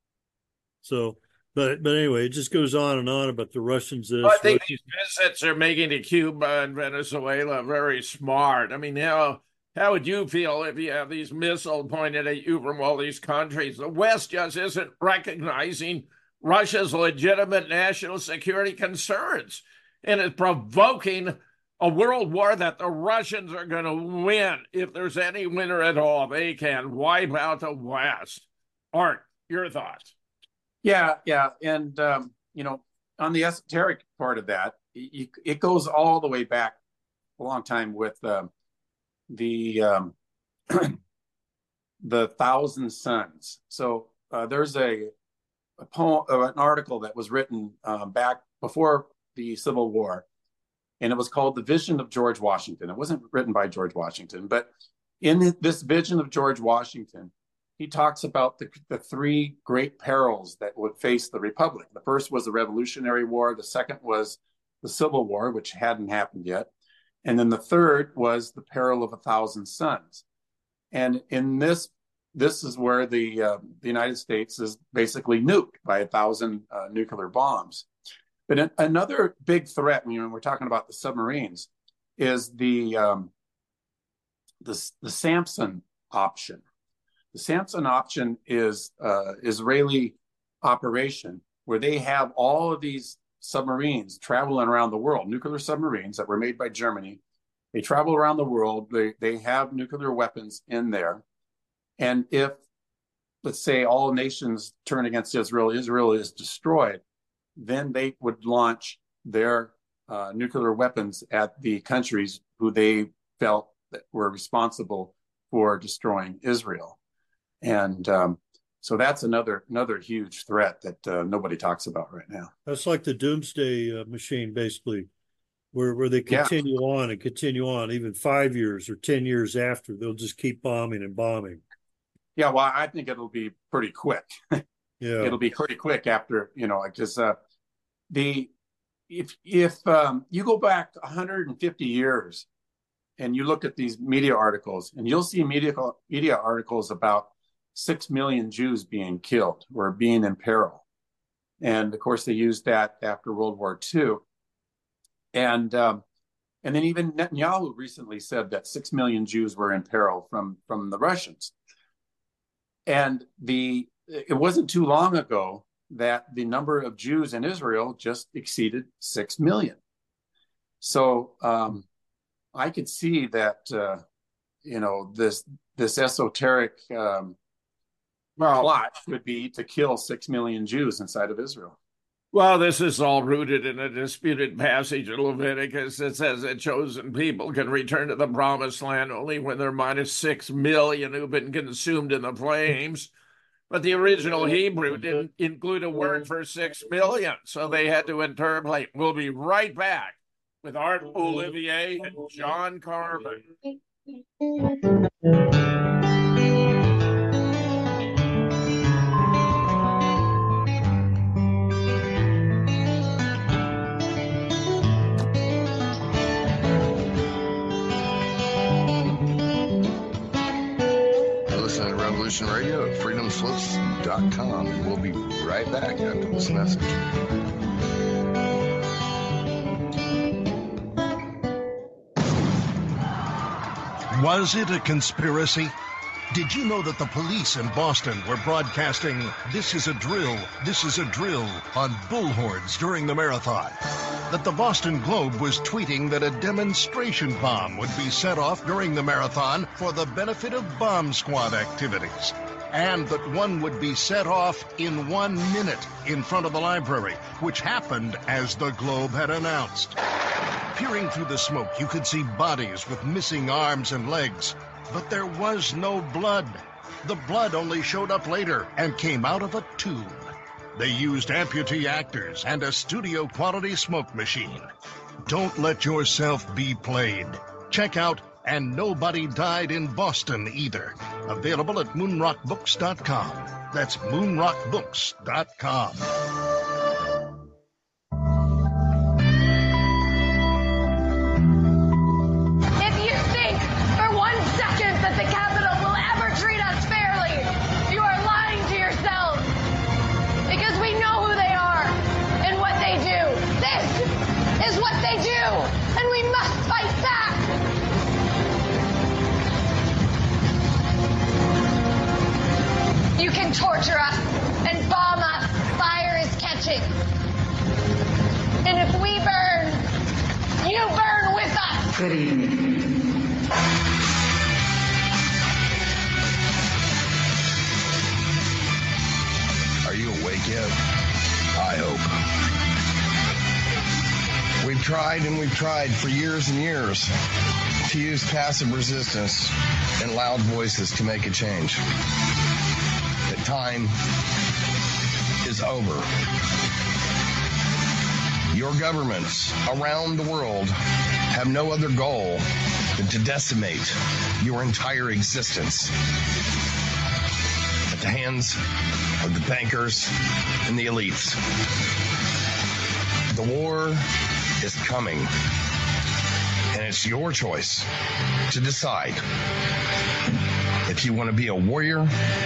So, but but anyway, it just goes on and on about the Russians. This, well, I think Russians. These visits are making to Cuba and Venezuela very smart. I mean, how how would you feel if you have these missiles pointed at you from all these countries? The West just isn't recognizing Russia's legitimate national security concerns, and it's provoking a world war that the Russians are going to win. If there's any winner at all, they can wipe out the West. Art, your thoughts? Yeah, yeah. And, um, you know, on the esoteric part of that, it, it goes all the way back a long time with um, the um, the Thousand Suns. So uh, there's a, a poem, uh, an article that was written uh, back before the Civil War, and it was called The Vision of George Washington. It wasn't written by George Washington, but in this vision of George Washington, he talks about the, the three great perils that would face the Republic. The first was the Revolutionary War. The second was the Civil War, which hadn't happened yet. And then the third was the peril of a thousand suns. And in this this is where the uh, the United States is basically nuked by a thousand uh, nuclear bombs. But an, another big threat, when, you know, we're talking about the submarines, is the um, the, the Samson option. The Samson option is uh, Israeli operation where they have all of these submarines traveling around the world, nuclear submarines that were made by Germany. They travel around the world. They, they have nuclear weapons in there. And if, let's say, all nations turn against Israel, Israel is destroyed, then they would launch their uh, nuclear weapons at the countries who they felt that were responsible for destroying Israel. And um, so that's another another huge threat that uh, nobody talks about right now. That's like the doomsday uh, machine, basically, where, where they continue yeah. on and continue on, even five years or ten years after, they'll just keep bombing and bombing. Yeah, well, I think it'll be pretty quick. Yeah, it'll be pretty quick after, you know, because uh, the if if um, you go back one hundred fifty years and you look at these media articles, and you'll see media media articles about six million Jews being killed or being in peril. And of course, they used that after World War Two. And um, and then even Netanyahu recently said that six million Jews were in peril from, from the Russians. And the it wasn't too long ago that the number of Jews in Israel just exceeded six million. So um, I could see that, uh, you know, this this esoteric um, Well, plot would be to kill six million Jews inside of Israel. Well, this is all rooted in a disputed passage in Leviticus that says that chosen people can return to the promised land only when there are minus six million who've been consumed in the flames. But the original Hebrew didn't include a word for six million, so they had to interpolate. We'll be right back with Art Olivier and John Carbon. Radio at freedom slips dot com. We'll be right back after this message. Was it a conspiracy? Did you know that the police in Boston were broadcasting "This is a drill, this is a drill" on bullhorns during the marathon? That the Boston Globe was tweeting that a demonstration bomb would be set off during the marathon for the benefit of bomb squad activities? And that one would be set off in one minute in front of the library, which happened as the Globe had announced. Peering through the smoke, you could see bodies with missing arms and legs. But there was no blood. The blood only showed up later and came out of a tube. They used amputee actors and a studio-quality smoke machine. Don't let yourself be played. Check out And Nobody Died in Boston Either. Available at moonrock books dot com. That's moonrock books dot com. Torture us and bomb us. Fire is catching. And if we burn, you burn with us. Good evening. Are you awake yet? I hope. We've tried and we've tried for years and years to use passive resistance and loud voices to make a change. The time is over. Your governments around the world have no other goal than to decimate your entire existence at the hands of the bankers and the elites. The war is coming, and it's your choice to decide if you want to be a warrior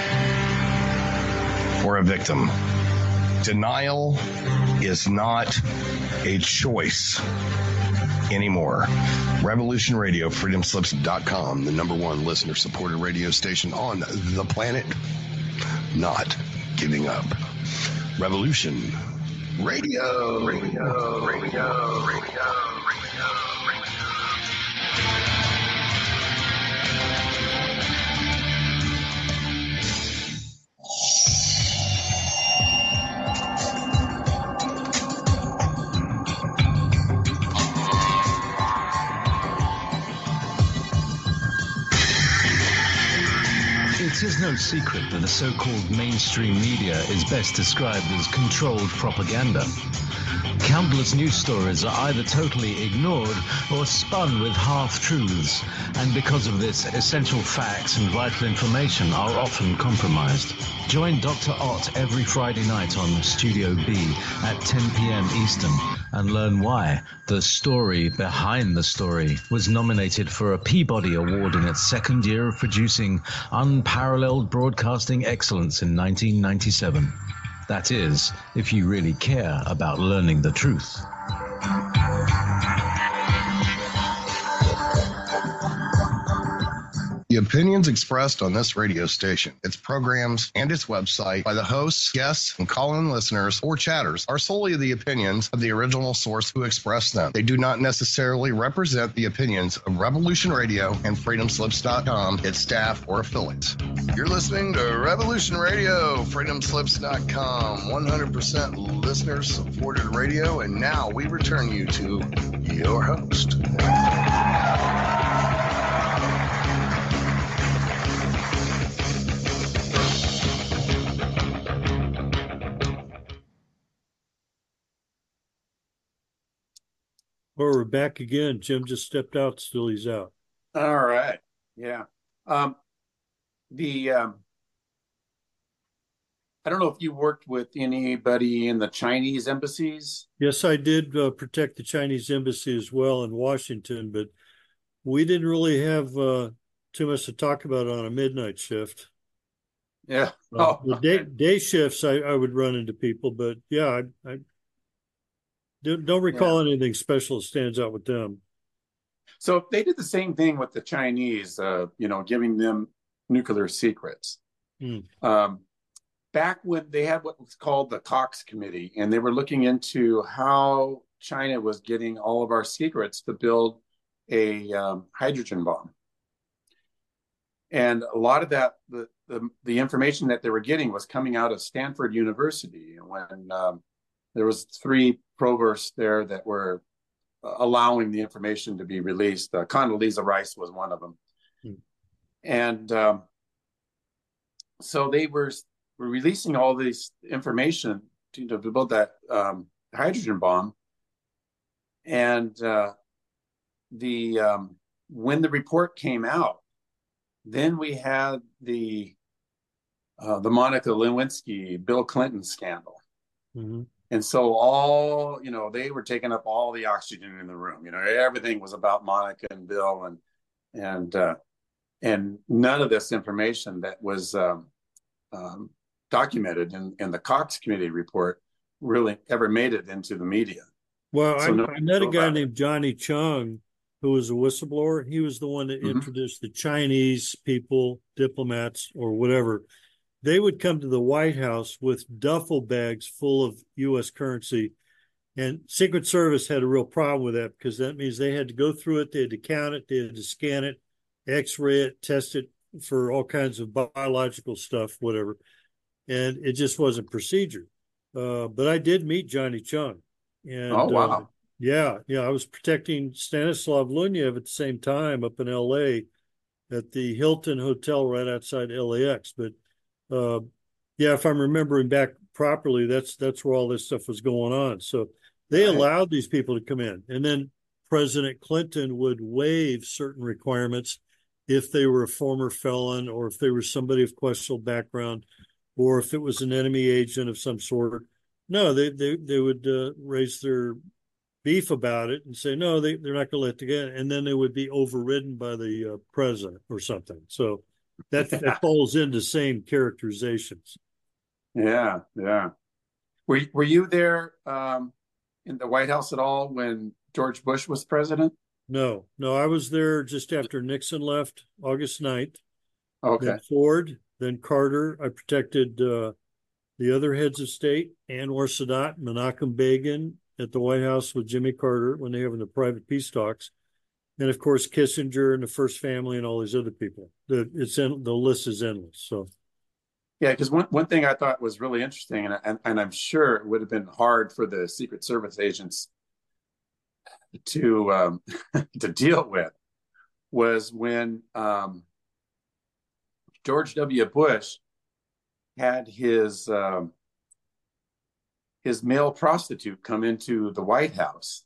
or a victim. Denial is not a choice anymore. Revolution Radio, freedom slips dot com, the number one listener-supported radio station on the planet. Not giving up. Revolution Radio, Radio, Radio, Radio, Radio. It is no secret that the so-called mainstream media is best described as controlled propaganda. Countless news stories are either totally ignored or spun with half-truths, and because of this, essential facts and vital information are often compromised. Join Doctor Ott every Friday night on Studio B at ten p.m. Eastern and learn why The Story Behind the Story was nominated for a Peabody Award in its second year of producing unparalleled broadcasting excellence in nineteen ninety-seven. That is, if you really care about learning the truth. The opinions expressed on this radio station, its programs, and its website by the hosts, guests, and call-in listeners or chatters are solely the opinions of the original source who expressed them. They do not necessarily represent the opinions of Revolution Radio and freedom slips dot com, its staff, or affiliates. You're listening to Revolution Radio, freedom slips dot com, one hundred percent listener-supported radio, and now we return you to your host. Well, we're back again. Jim just stepped out, still he's out. All right. Yeah. Um, the um, I don't know if you worked with anybody in the Chinese embassies. Yes, I did uh, protect the Chinese embassy as well in Washington, but we didn't really have uh, too much to talk about on a midnight shift. Yeah. Uh, Oh, the day, day shifts, I, I would run into people, but yeah, I, I don't, don't recall Yeah. anything special that stands out with them. So they did the same thing with the Chinese, uh, you know, giving them nuclear secrets. Hmm. Um, back when they had what was called the Cox Committee, and they were looking into how China was getting all of our secrets to build a um, hydrogen bomb. And a lot of that, the, the the information that they were getting was coming out of Stanford University. When um, there was three provosts there that were allowing the information to be released. Uh, Condoleezza Rice was one of them. Hmm. And um, so they were, were releasing all this information to, to build that um, hydrogen bomb. And uh, the um, when the report came out, then we had the uh, the Monica Lewinsky, Bill Clinton scandal. Mm-hmm. And so all, you know, they were taking up all the oxygen in the room. You know, everything was about Monica and Bill, and and uh, and none of this information that was um, um, documented in, in the Cox Committee report really ever made it into the media. Well, So I, no- I met a no guy about it. named Johnny Chung, who was a whistleblower. He was the one that Mhm. introduced the Chinese people, diplomats, or whatever. They would come to the White House with duffel bags full of U S currency. And Secret Service had a real problem with that because that means they had to go through it, they had to count it, they had to scan it, x-ray it, test it for all kinds of biological stuff, whatever. And it just wasn't procedure. Uh, but I did meet Johnny Chung. And, Oh, wow. uh, yeah, yeah. I was protecting Stanislav Lunev at the same time up in L A at the Hilton Hotel right outside L A X. But uh, yeah, if I'm remembering back properly, that's that's where all this stuff was going on. So they Right. allowed these people to come in. And then President Clinton would waive certain requirements if they were a former felon or if they were somebody of questionable background or if it was an enemy agent of some sort. No, they they, they would uh, raise their beef about it and say, no, they, they're not going to let it get, and then they would be overridden by the uh, president or something. So that that falls into same characterizations. Yeah, yeah. Were were you there um, in the White House at all when George Bush was president? No, no, I was there just after Nixon left, August ninth. Okay. Then Ford, then Carter. I protected uh, the other heads of state, Anwar Sadat, Menachem Begin at the White House with Jimmy Carter when they were having the private peace talks. And of course, Kissinger and the First Family and all these other people. The, it's in, the list is endless. So, yeah, because one, one thing I thought was really interesting, and, and, and I'm sure it would have been hard for the Secret Service agents to um, to deal with, was when um, George W. Bush had his um, his male prostitute come into the White House,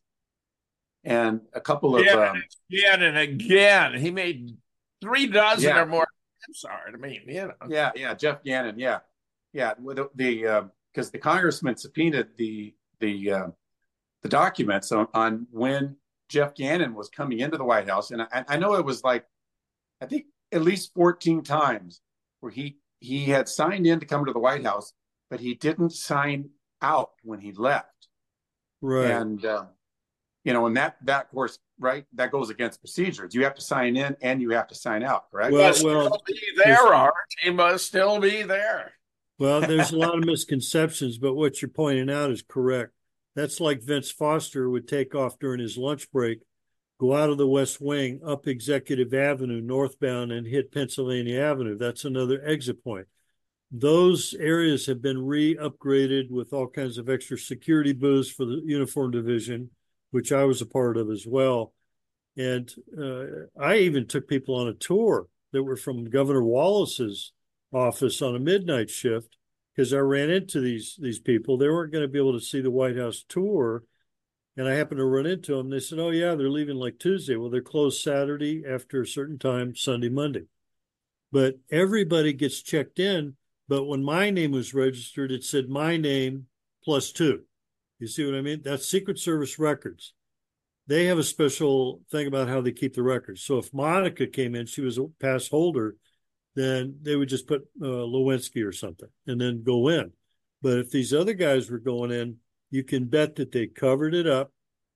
and a couple of yeah, um, again and again, he made three dozen yeah. or more. I'm sorry, I mean, you know, yeah, yeah, Jeff Gannon, yeah, yeah, with the because the, uh, the congressman subpoenaed the the uh, the documents on, on when Jeff Gannon was coming into the White House, and I, I know it was like I think at least fourteen times where he he had signed in to come to the White House, but he didn't sign out when he left. Right. And, uh, you know, and that, that of course, right, that goes against procedures. You have to sign in and you have to sign out, correct? Well, he must well, still be there, Art. He must still be there. Well, there's a lot of misconceptions, but what you're pointing out is correct. That's like Vince Foster would take off during his lunch break, go out of the West Wing, up Executive Avenue, northbound, and hit Pennsylvania Avenue. That's another exit point. Those areas have been re-upgraded with all kinds of extra security booths for the Uniform Division, which I was a part of as well. And uh, I even took people on a tour that were from Governor Wallace's office on a midnight shift because I ran into these, these people. They weren't going to be able to see the White House tour. And I happened to run into them. They said, oh, yeah, they're leaving like Tuesday. Well, they're closed Saturday after a certain time, Sunday, Monday. But everybody gets checked in. But when my name was registered, it said my name plus two. You see what I mean? That's Secret Service records. They have a special thing about how they keep the records. So if Monica came in, she was a pass holder, then they would just put uh, Lewinsky or something and then go in. But if these other guys were going in, you can bet that they covered it up,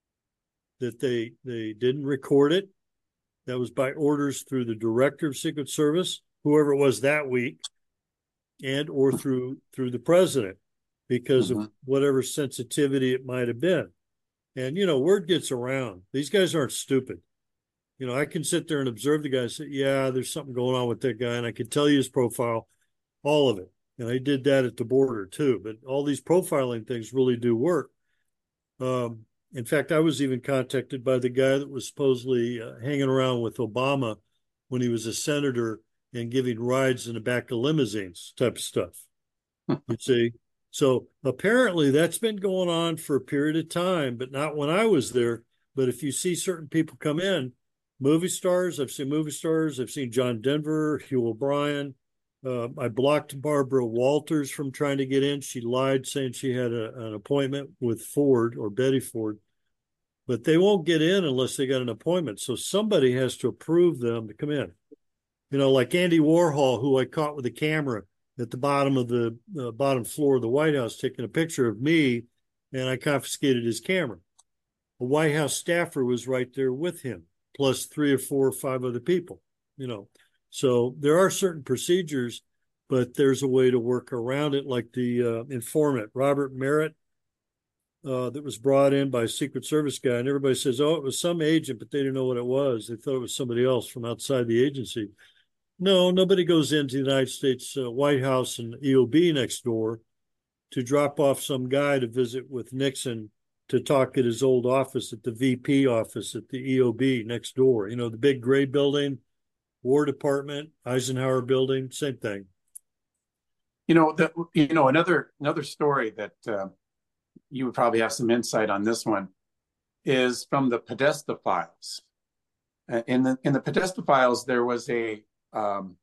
that they they didn't record it. That was by orders through the director of Secret Service, whoever it was that week, and or through through the president because mm-hmm. of whatever sensitivity it might have been. And, you know, word gets around. These guys aren't stupid. You know, I can sit there and observe the guy and say, yeah, there's something going on with that guy. And I can tell you his profile, all of it. And I did that at the border too. But all these profiling things really do work. Um, in fact, I was even contacted by the guy that was supposedly uh, hanging around with Obama when he was a senator and giving rides in the back of limousines type of stuff. You see? So apparently that's been going on for a period of time, but not when I was there. But if you see certain people come in, movie stars, I've seen movie stars, I've seen John Denver, Hugh O'Brien. Uh, I blocked Barbara Walters from trying to get in. She lied saying she had a, an appointment with Ford or Betty Ford, but they won't get in unless they got an appointment. So somebody has to approve them to come in. You know, like Andy Warhol, who I caught with a camera at the bottom of the uh, bottom floor of the White House, taking a picture of me, and I confiscated his camera. A White House staffer was right there with him, plus three or four or five other people, you know. So there are certain procedures, but there's a way to work around it, like the uh, informant, Robert Merritt, uh, that was brought in by a Secret Service guy. And everybody says, oh, it was some agent, but they didn't know what it was. They thought it was somebody else from outside the agency. No, nobody goes into the United States uh, White House and E O B next door to drop off some guy to visit with Nixon to talk at his old office at the V P office at the E O B next door. You know, the big gray building, War Department, Eisenhower building, same thing. You know, the, you know, another another story that uh, you would probably have some insight on this one is from the Podesta files. Uh, in the in the Podesta files, there was a um,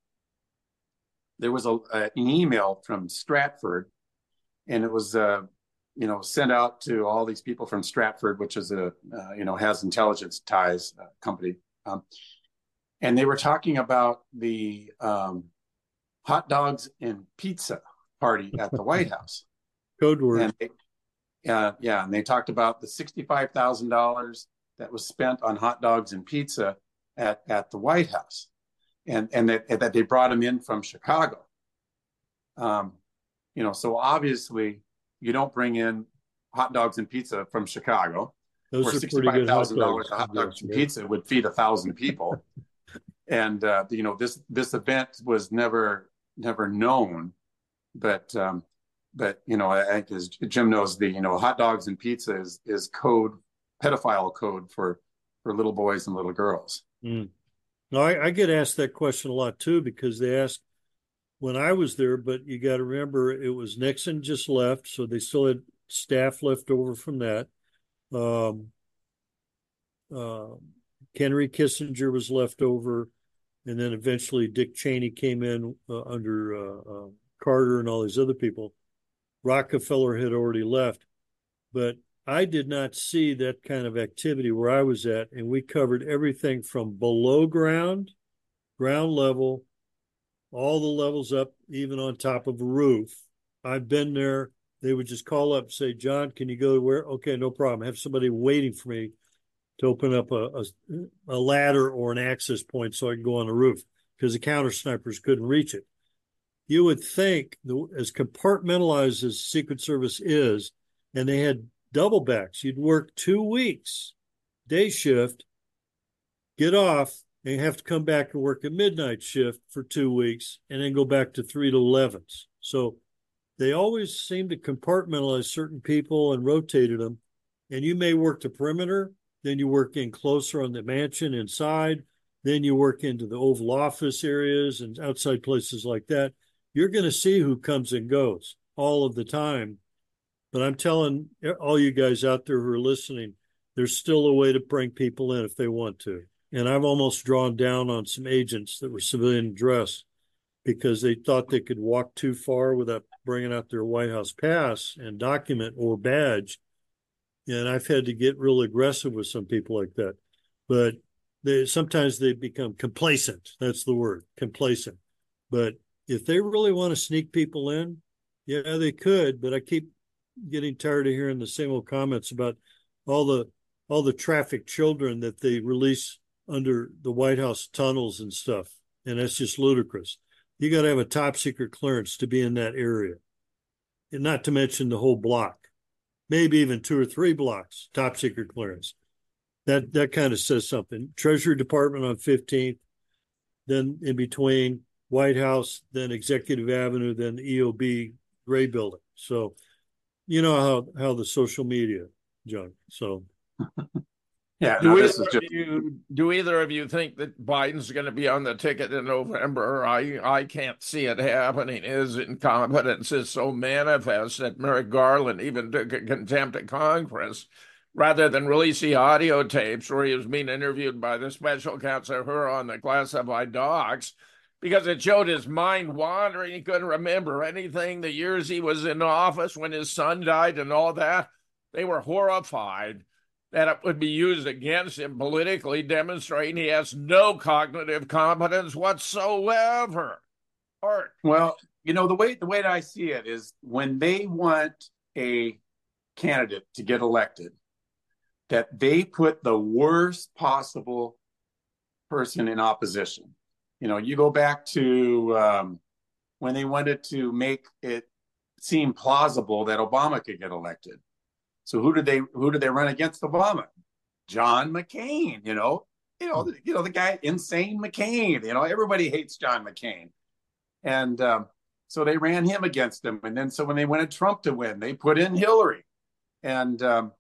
there was a, a an email from Stratford, and it was uh, you know sent out to all these people from Stratford, which is a uh, you know has intelligence ties uh, company. Um, and they were talking about the um, hot dogs and pizza party at the White House. Code word. And they, uh, yeah, and they talked about the sixty-five thousand dollars that was spent on hot dogs and pizza at, at the White House, and and that, and that they brought them in from Chicago. Um, you know, so obviously you don't bring in hot dogs and pizza from Chicago. Those where are sixty-five thousand dollars pretty good hot dogs. a hot dogs and pizza would feed a thousand people. And uh, you know, this this event was never never known, but um, but you know, I think as Jim knows, the you know, hot dogs and pizza is is code, pedophile code for for little boys and little girls. Mm. No, I, I get asked that question a lot too, because they asked when I was there, but you got to remember it was Nixon just left, so they still had staff left over from that. Um, uh, Henry Kissinger was left over, and then eventually Dick Cheney came in uh, under uh, uh, Carter and all these other people. Rockefeller had already left, but I did not see that kind of activity where I was at, and we covered everything from below ground, ground level, all the levels up, even on top of a roof. I've been there. They would just call up and say, John, can you go to where? Okay, no problem. I have somebody waiting for me to open up a, a, a ladder or an access point so I can go on the roof, because the counter snipers couldn't reach it. You would think, as compartmentalized as Secret Service is, and they had double backs, you'd work two weeks, day shift, get off, and have to come back and work a midnight shift for two weeks, and then go back to three to elevens. So they always seem to compartmentalize certain people and rotated them. And you may work the perimeter, then you work in closer on the mansion inside, then you work into the Oval Office areas and outside places like that. You're going to see who comes and goes all of the time. But I'm telling all you guys out there who are listening, there's still a way to bring people in if they want to. And I've almost drawn down on some agents that were civilian dressed because they thought they could walk too far without bringing out their White House pass and document or badge. And I've had to get real aggressive with some people like that. But they, sometimes they become complacent. That's the word, complacent. But if they really want to sneak people in, yeah, they could. But I keep getting tired of hearing the same old comments about all the all the trafficked children that they release under the White House tunnels and stuff. And that's just ludicrous. You got to have a top secret clearance to be in that area. And not to mention the whole block, maybe even two or three blocks, top secret clearance. That that kind of says something. Treasury Department on fifteenth, then in between White House, then Executive Avenue, then the E O B Gray Building. So you know how, how the social media, John. So yeah. Do, No, either this is just... you, do either of you think that Biden's going to be on the ticket in November? I I can't see it happening. His incompetence is so manifest that Merrick Garland even took a contempt of Congress rather than release the audio tapes where he was being interviewed by the special counsel who are on the classified docs, because it showed his mind wandering. He couldn't remember anything. The years he was in office when his son died and all that, they were horrified that it would be used against him politically, demonstrating he has no cognitive competence whatsoever. Art. Well, you know, the way the way that I see it is when they want a candidate to get elected, that they put the worst possible person in opposition. You know, you go back to um, when they wanted to make it seem plausible that Obama could get elected. So who did they who did they run against Obama? John McCain. You know, you know, the, you know the guy, insane McCain. You know, everybody hates John McCain, and um, so they ran him against him. And then so when they wanted Trump to win, they put in Hillary, and um,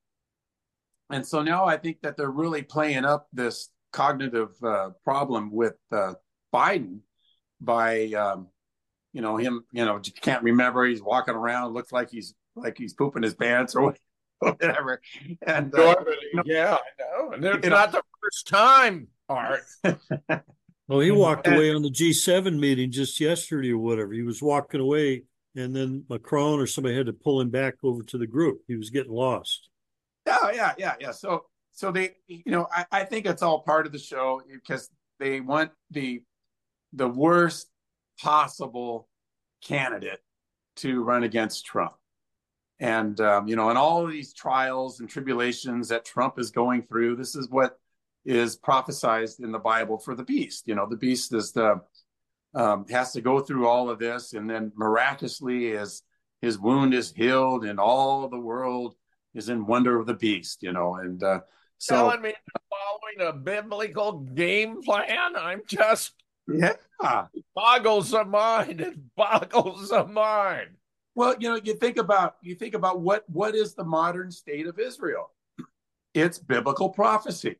and so now I think that they're really playing up this cognitive uh, problem with uh, Biden by, um, you know, him, you know, can't remember. He's walking around, looks like he's like he's pooping his pants or whatever. And uh, you know, yeah, I know. And it's not know. the first time, Art. Well, he walked away on the G seven meeting just yesterday or whatever. He was walking away, and then Macron or somebody had to pull him back over to the group. He was getting lost. Yeah, yeah, yeah, yeah. So, so they, you know, I, I think it's all part of the show because they want the the worst possible candidate to run against Trump. And, um, you know, and all of these trials and tribulations that Trump is going through, this is what is prophesied in the Bible for the beast. You know, the beast is the, um, has to go through all of this, and then miraculously his, his wound is healed and all the world is in wonder of the beast, you know. And uh, so. Telling me following a biblical game plan? I'm just. Yeah. It boggles the mind. It boggles the mind. Well, you know, you think about you think about what what is the modern state of Israel? It's biblical prophecy,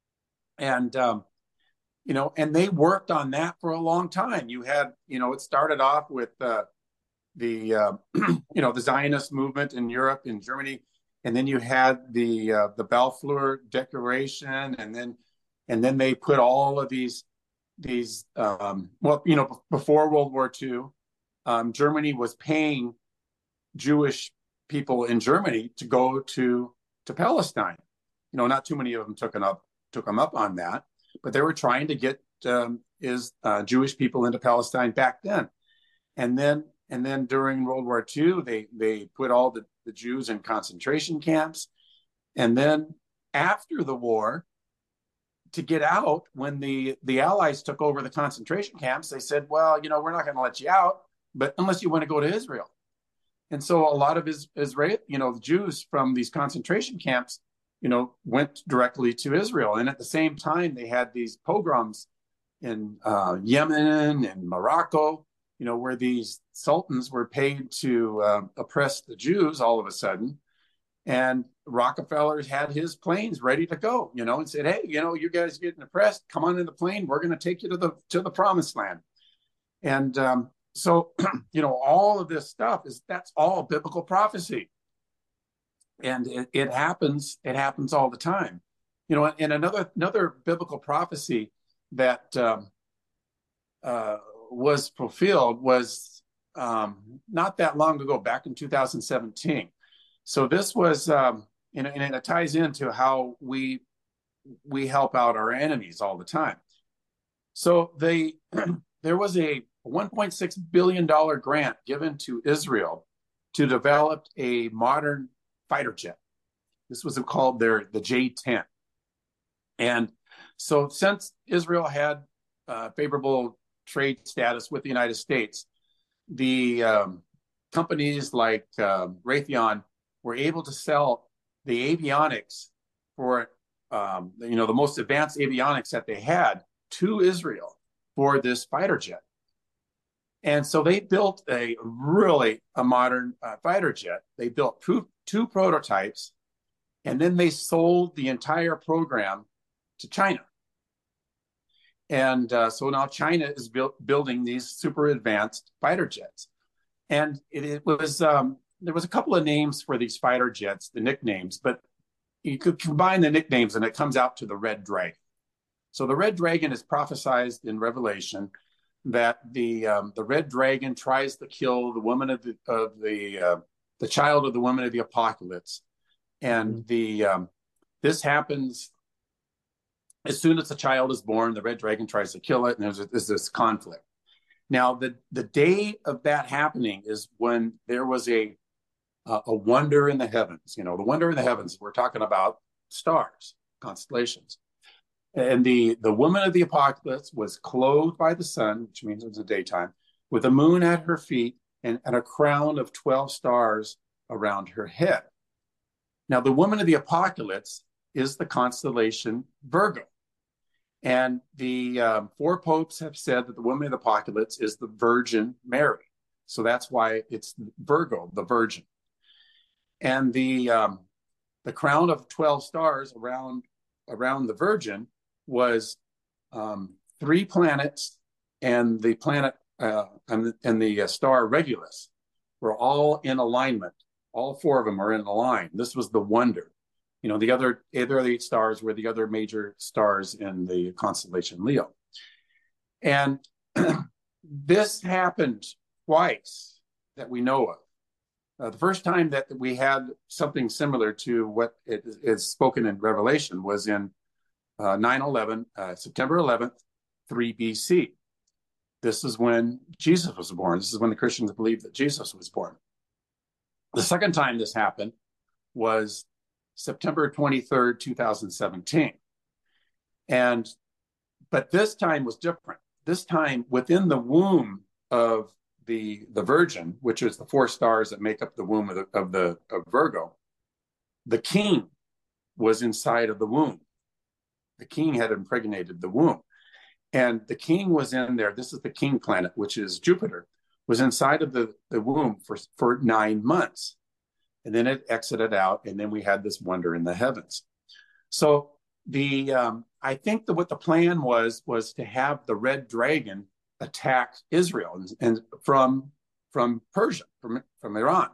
and um, you know, and they worked on that for a long time. You had, you know, it started off with uh, the uh, you know the Zionist movement in Europe, in Germany, and then you had the uh, the Balfour Declaration, and then and then they put all of these these um, well, you know, before World War Two, um, Germany was paying Jewish people in Germany to go to to Palestine. You know, not too many of them took them up took them up on that, but they were trying to get um, is uh, Jewish people into Palestine back then. And then and then during World War Two, they they put all the, the Jews in concentration camps. And then after the war, to get out, when the the Allies took over the concentration camps, they said, well, you know, we're not going to let you out, but unless you want to go to Israel. And so a lot of his Israel, you know, the Jews from these concentration camps, you know, went directly to Israel. And at the same time, they had these pogroms in uh, Yemen and Morocco, you know, where these sultans were paid to uh, oppress the Jews all of a sudden. And Rockefeller had his planes ready to go, you know, and said, hey, you know, you guys getting oppressed, come on in the plane. We're going to take you to the to the promised land. And um, so, you know, all of this stuff is that's all biblical prophecy. And it, it happens, it happens all the time. You know, and another another biblical prophecy that um, uh, was fulfilled was um, not that long ago, back in two thousand seventeen. So this was, um, and, and it ties into how we we help out our enemies all the time. So they there was a one point six billion dollars grant given to Israel to develop a modern fighter jet. This was called their the J ten. And so since Israel had uh, favorable trade status with the United States, the um, companies like uh, Raytheon were able to sell the avionics for, um, you know, the most advanced avionics that they had to Israel for this fighter jet. And so they built a really a modern uh, fighter jet. They built two, two prototypes, and then they sold the entire program to China. And uh, so now China is built, building these super advanced fighter jets. And it, it was, um, there was a couple of names for these fighter jets, the nicknames, but you could combine the nicknames and it comes out to the Red Dragon. So the Red Dragon is prophesied in Revelation that the um, the Red Dragon tries to kill the woman of the of the uh, the child of the woman of the apocalypse, and mm-hmm. the um, this happens as soon as the child is born. The Red Dragon tries to kill it, and there's, there's this conflict. Now, the the day of that happening is when there was a uh, a wonder in the heavens. You know, the wonder in the heavens. We're talking about stars, constellations. And the, the woman of the apocalypse was clothed by the sun, which means it was the daytime, with the moon at her feet and, and a crown of twelve stars around her head. Now, the woman of the apocalypse is the constellation Virgo. And the um, four popes have said that the woman of the apocalypse is the Virgin Mary. So that's why it's Virgo, the Virgin. And the um, the crown of twelve stars around around the Virgin was um, three planets, and the planet uh, and the, and the uh, star Regulus were all in alignment. All four of them are in a line. This was the wonder. You know, the other either of the eight stars were the other major stars in the constellation Leo. And this happened twice that we know of. Uh, the first time that we had something similar to what it is spoken in Revelation was in Uh, nine eleven, uh, September eleventh, three B C. This is when Jesus was born. This is when the Christians believed that Jesus was born. The second time this happened was September twenty-third, two thousand seventeen. And, but this time was different. This time within the womb of the, the Virgin, which is the four stars that make up the womb of the, of the of Virgo, the king was inside of the womb. The king had impregnated the womb. And the king was in there. This is the king planet, which is Jupiter, was inside of the, the womb for, for nine months. And then it exited out, and then we had this wonder in the heavens. So the um, I think that what the plan was, was to have the red dragon attack Israel and, and from, from Persia, from, from Iran.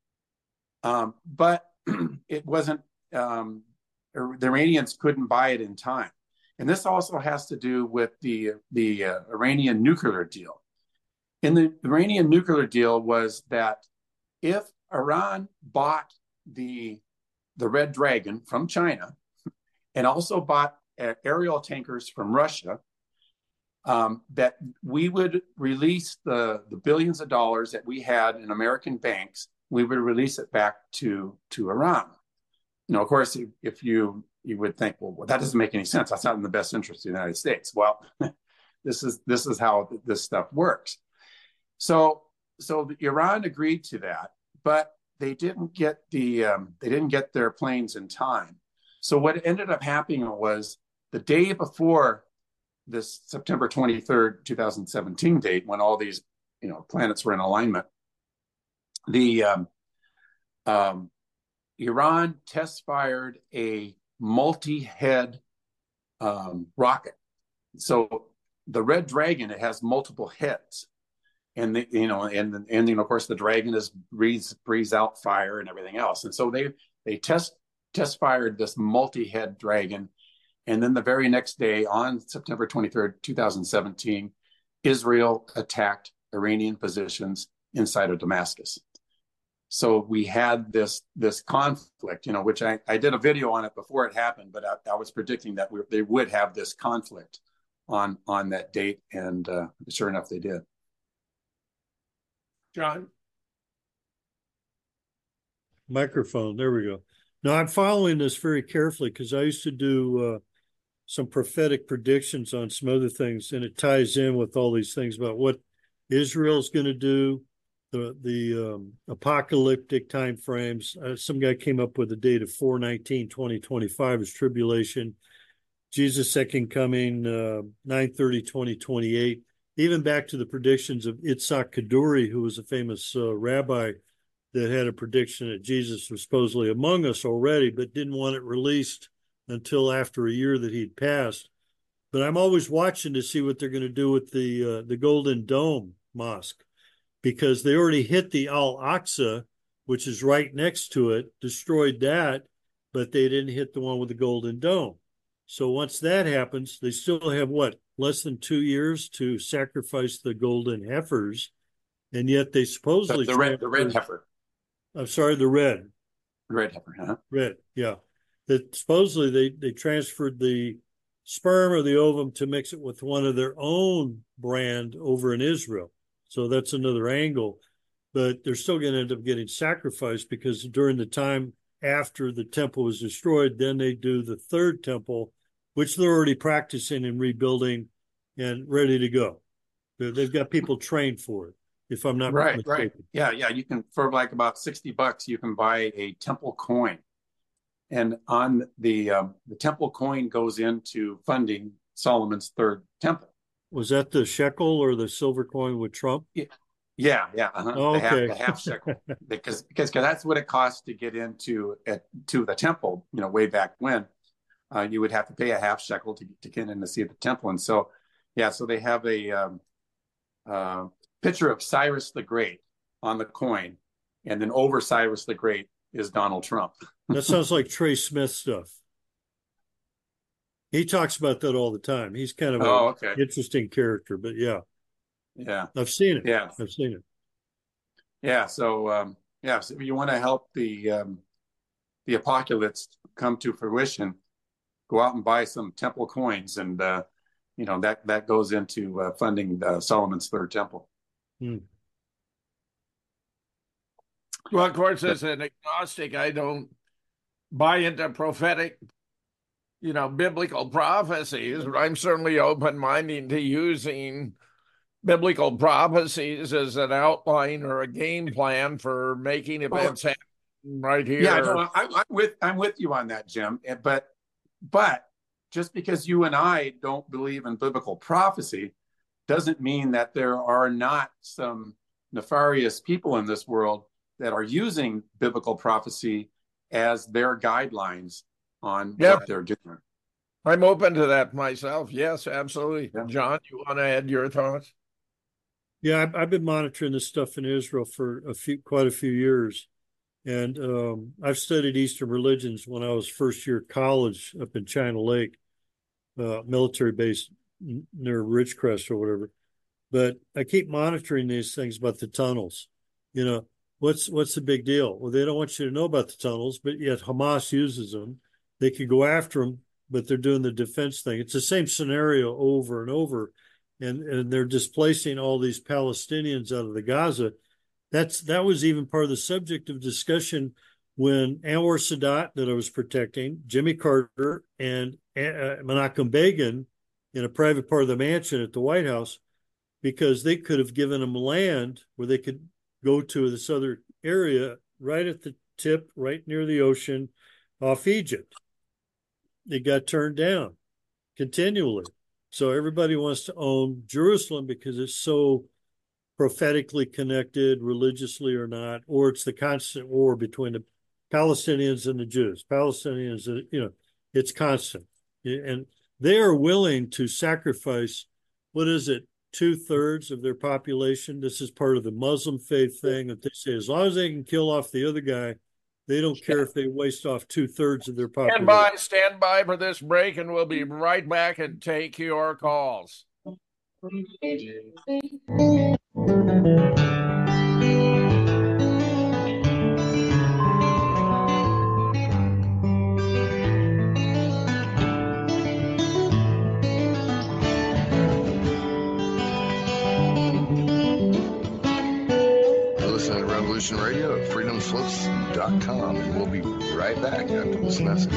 Um, but it wasn't, um, the Iranians couldn't buy it in time. And this also has to do with the, the uh, Iranian nuclear deal. In the Iranian nuclear deal was that if Iran bought the, the Red Dragon from China and also bought uh, aerial tankers from Russia, um, that we would release the, the billions of dollars that we had in American banks, we would release it back to, to Iran. You know, of course, if, if you you would think, well, that doesn't make any sense. That's not in the best interest of the United States. Well, this is this is how this stuff works. So so Iran agreed to that, but they didn't get the um, they didn't get their planes in time. So what ended up happening was the day before this September twenty-third, two thousand seventeen date, when all these you know planets were in alignment, the um, um, Iran test fired a multi-head um, rocket. So the Red Dragon, it has multiple heads, and the, you know, and and you know, of course, the dragon is breathes breathes out fire and everything else. And so they they test test fired this multi-head dragon, and then the very next day, on September twenty-third, two thousand seventeen, Israel attacked Iranian positions inside of Damascus. So we had this this conflict, you know, which I, I did a video on it before it happened, but I, I was predicting that we, they would have this conflict on on that date, and uh, sure enough, they did. John? Microphone, there we go. No, I'm following this very carefully because I used to do uh, some prophetic predictions on some other things, and it ties in with all these things about what Israel's going to do, the the um, apocalyptic time frames. Uh, some guy came up with a date of four nineteen twenty twenty-five as tribulation, Jesus' second coming, uh, nine thirty twenty twenty-eight, even back to the predictions of Itzhak Kaduri, who was a famous uh, rabbi that had a prediction that Jesus was supposedly among us already, but didn't want it released until after a year that he'd passed. But I'm always watching to see what they're going to do with the uh, the Golden Dome Mosque, because they already hit the Al-Aqsa, which is right next to it, destroyed that, but they didn't hit the one with the Golden Dome. So once that happens, they still have, what, less than two years to sacrifice the golden heifers, and yet they supposedly... The, the, red, the red heifer. I'm sorry, the red. Red heifer, huh? Red, yeah. That supposedly they, they transferred the sperm or the ovum to mix it with one of their own brand over in Israel. So that's another angle, but they're still going to end up getting sacrificed, because during the time after the temple was destroyed, then they do the third temple, which they're already practicing and rebuilding and ready to go. They've got people trained for it, if I'm not right, mistaken. right. Yeah, yeah. You can, for like about sixty bucks, you can buy a temple coin, and on the um, the temple coin goes into funding Solomon's third temple. Was that the shekel or the silver coin with Trump? Yeah, yeah, yeah. Uh-huh. Oh, the, half, okay. the half shekel, because because that's what it costs to get into at, to the temple. You know, way back when, uh, you would have to pay a half shekel to to get in to see the temple. And so, yeah, so they have a um, uh, picture of Cyrus the Great on the coin, and then over Cyrus the Great is Donald Trump. That sounds like Trey Smith stuff. He talks about that all the time. He's kind of an oh, okay. interesting character, but yeah. Yeah. I've seen it. Yeah. I've seen it. Yeah. So, um, yeah, so if you want to help the, um, the apocalypse come to fruition, go out and buy some temple coins, and, uh, you know, that that goes into uh, funding uh, Solomon's Third Temple. Hmm. Well, of course, as an agnostic, I don't buy into prophetic, you know, biblical prophecies, but I'm certainly open-minded to using biblical prophecies as an outline or a game plan for making events happen right here. Yeah, no, I'm, I'm with I'm with you on that, Jim. But but just because you and I don't believe in biblical prophecy doesn't mean that there are not some nefarious people in this world that are using biblical prophecy as their guidelines on Yeah. what they're doing. I'm open to that myself. Yes, absolutely. Yeah. John, you want to add your thoughts? Yeah, I've, I've been monitoring this stuff in Israel for a few, quite a few years. And um, I've studied Eastern religions when I was first year college up in China Lake, uh, military base near Ridgecrest or whatever. But I keep monitoring these things about the tunnels. You know, what's what's the big deal? Well, they don't want you to know about the tunnels, but yet Hamas uses them. They could go after them, but they're doing the defense thing. It's the same scenario over and over. And, and they're displacing all these Palestinians out of the Gaza. That's that was even part of the subject of discussion when Anwar Sadat, that I was protecting, Jimmy Carter, and uh, Menachem Begin in a private part of the mansion at the White House, because they could have given them land where they could go to this other area right at the tip, right near the ocean off Egypt. It got turned down continually. So everybody wants to own Jerusalem because it's so prophetically connected, religiously or not, or it's the constant war between the Palestinians and the Jews. Palestinians, you know, it's constant. And they are willing to sacrifice, what is it, two-thirds of their population. This is part of the Muslim faith thing that they say, as long as they can kill off the other guy, they don't care if they waste off two-thirds of their population. Stand by, stand by for this break, and we'll be right back and take your calls. Listen to Revolution Radio at freedom slips dot com, and we'll be right back after this message.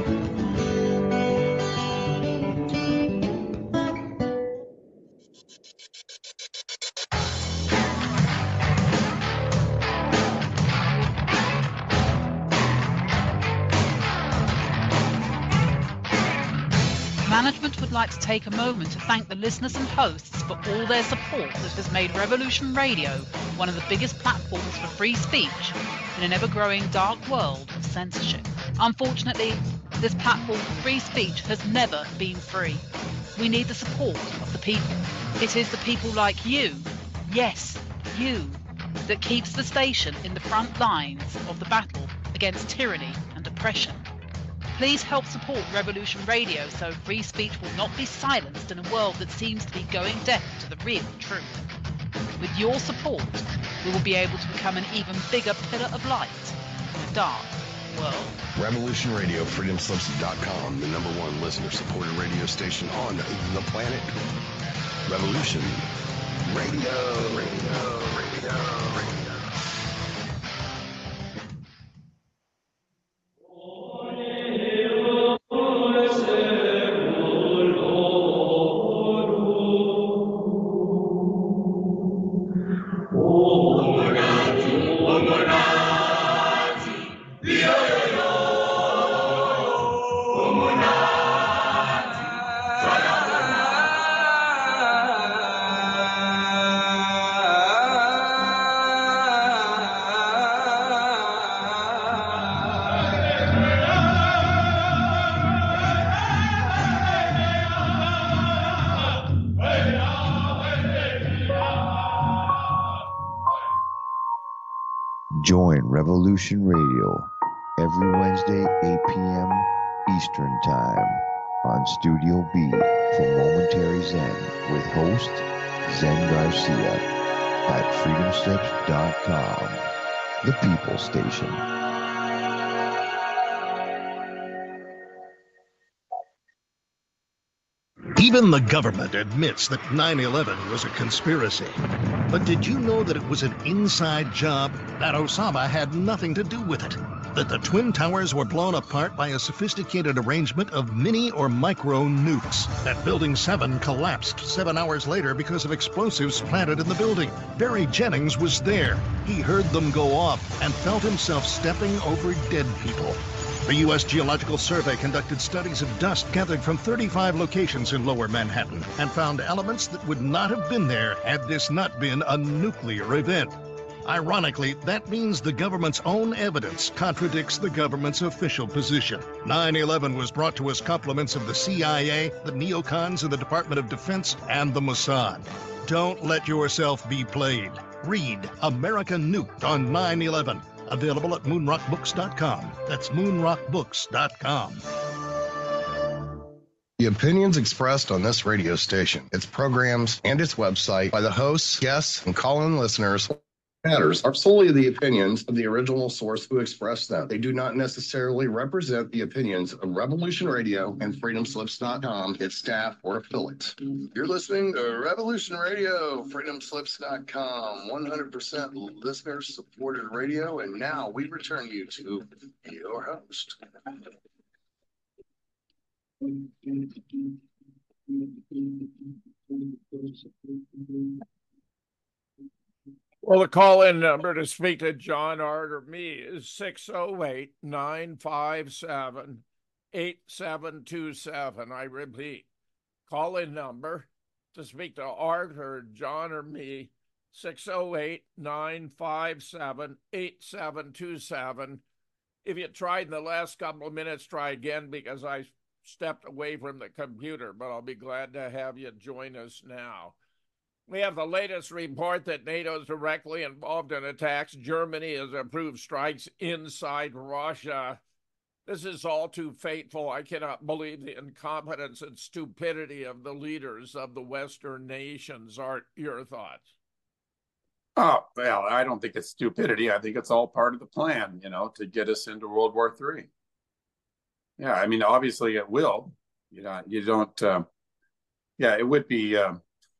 Management would like to take a moment to thank the listeners and hosts for all their support that has made Revolution Radio one of the biggest platforms for free speech in an ever-growing dark world of censorship. Unfortunately, this platform for free speech has never been free. We need the support of the people. It is the people like you, yes, you, that keeps the station in the front lines of the battle against tyranny and oppression. Please help support Revolution Radio so free speech will not be silenced in a world that seems to be going deaf to the real truth. With your support, we will be able to become an even bigger pillar of light in a dark world. Revolution Radio, freedom slips dot com, the number one listener-supported radio station on the planet. Revolution Radio, Radio, Radio, Radio. Join Revolution Radio every Wednesday, eight p.m. Eastern Time on Studio B for Momentary Zen with host Zen Garcia at freedom slips dot com, the People Station. Even the government admits that nine eleven was a conspiracy. But did you know that it was an inside job? That Osama had nothing to do with it? That the Twin Towers were blown apart by a sophisticated arrangement of mini or micro nukes? That Building seven collapsed seven hours later because of explosives planted in the building? Barry Jennings was there. He heard them go off and felt himself stepping over dead people. The U S Geological Survey conducted studies of dust gathered from thirty-five locations in Lower Manhattan and found elements that would not have been there had this not been a nuclear event. Ironically, that means the government's own evidence contradicts the government's official position. nine eleven was brought to us compliments of the C I A, the neocons of the Department of Defense, and the Mossad. Don't let yourself be played. Read America Nuked on nine eleven. Available at moonrock books dot com. That's moonrock books dot com. The opinions expressed on this radio station, its programs, and its website by the hosts, guests, and call-in listeners matters are solely the opinions of the original source who expressed them. They do not necessarily represent the opinions of Revolution Radio and freedom slips dot com, its staff, or affiliates. You're listening to Revolution Radio, freedom slips dot com, one hundred percent listener-supported radio, and now we return you to your host. Well, the call-in number to speak to John, Art, or me is six oh eight, nine five seven, eight seven two seven. I repeat, call-in number to speak to Art or John or me, six oh eight, nine five seven, eight seven two seven. If you tried in the last couple of minutes, try again because I stepped away from the computer, but I'll be glad to have you join us now. We have the latest report that NATO is directly involved in attacks. Germany has approved strikes inside Russia. This is all too fateful. I cannot believe the incompetence and stupidity of the leaders of the Western nations. Are your thoughts? Oh, well, I don't think it's stupidity. I think it's all part of the plan, you know, to get us into World War Three. Yeah, I mean, obviously it will. You know, you don't, uh, yeah, it would be, uh,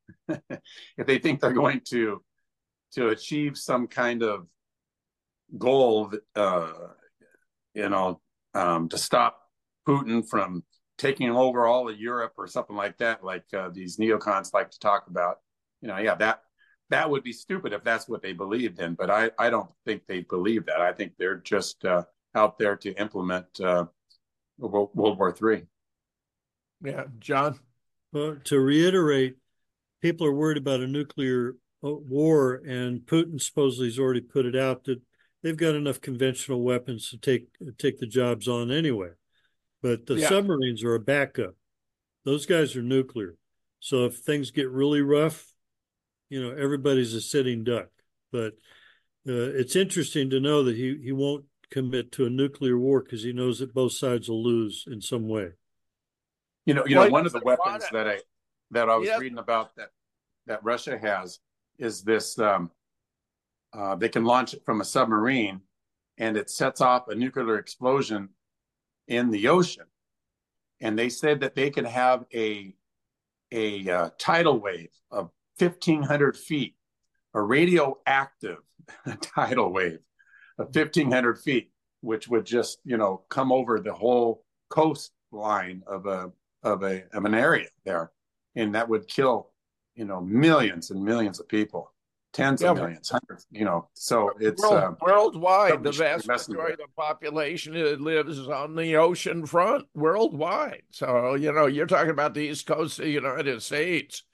if they think they're going to to achieve some kind of goal, uh, you know, um, to stop Putin from taking over all of Europe or something like that, like uh, these neocons like to talk about, you know, yeah, that that would be stupid if that's what they believed in. But I, I don't think they believe that. I think they're just uh, out there to implement uh, World, World War Three. Yeah, John? Well, to reiterate, people are worried about a nuclear war, and Putin supposedly has already put it out that they've got enough conventional weapons to take take the jobs on anyway. But the yeah. submarines are a backup. Those guys are nuclear. So if things get really rough, you know, everybody's a sitting duck. But uh, it's interesting to know that he, he won't commit to a nuclear war because he knows that both sides will lose in some way. You know, you know, one of the weapons that I that I was yep. reading about that that Russia has is this. Um, uh, they can launch it from a submarine, and it sets off a nuclear explosion in the ocean. And they said that they could have a a uh, tidal wave of fifteen hundred feet, a radioactive tidal wave of fifteen hundred feet, which would just, you know, come over the whole coastline of a of a of an area there. And that would kill, you know, millions and millions of people, tens yeah, of millions, hundreds, you know. So it's world, uh, worldwide. The vast majority of the population lives on the ocean front worldwide. So, you know, you're talking about the East Coast of the United States.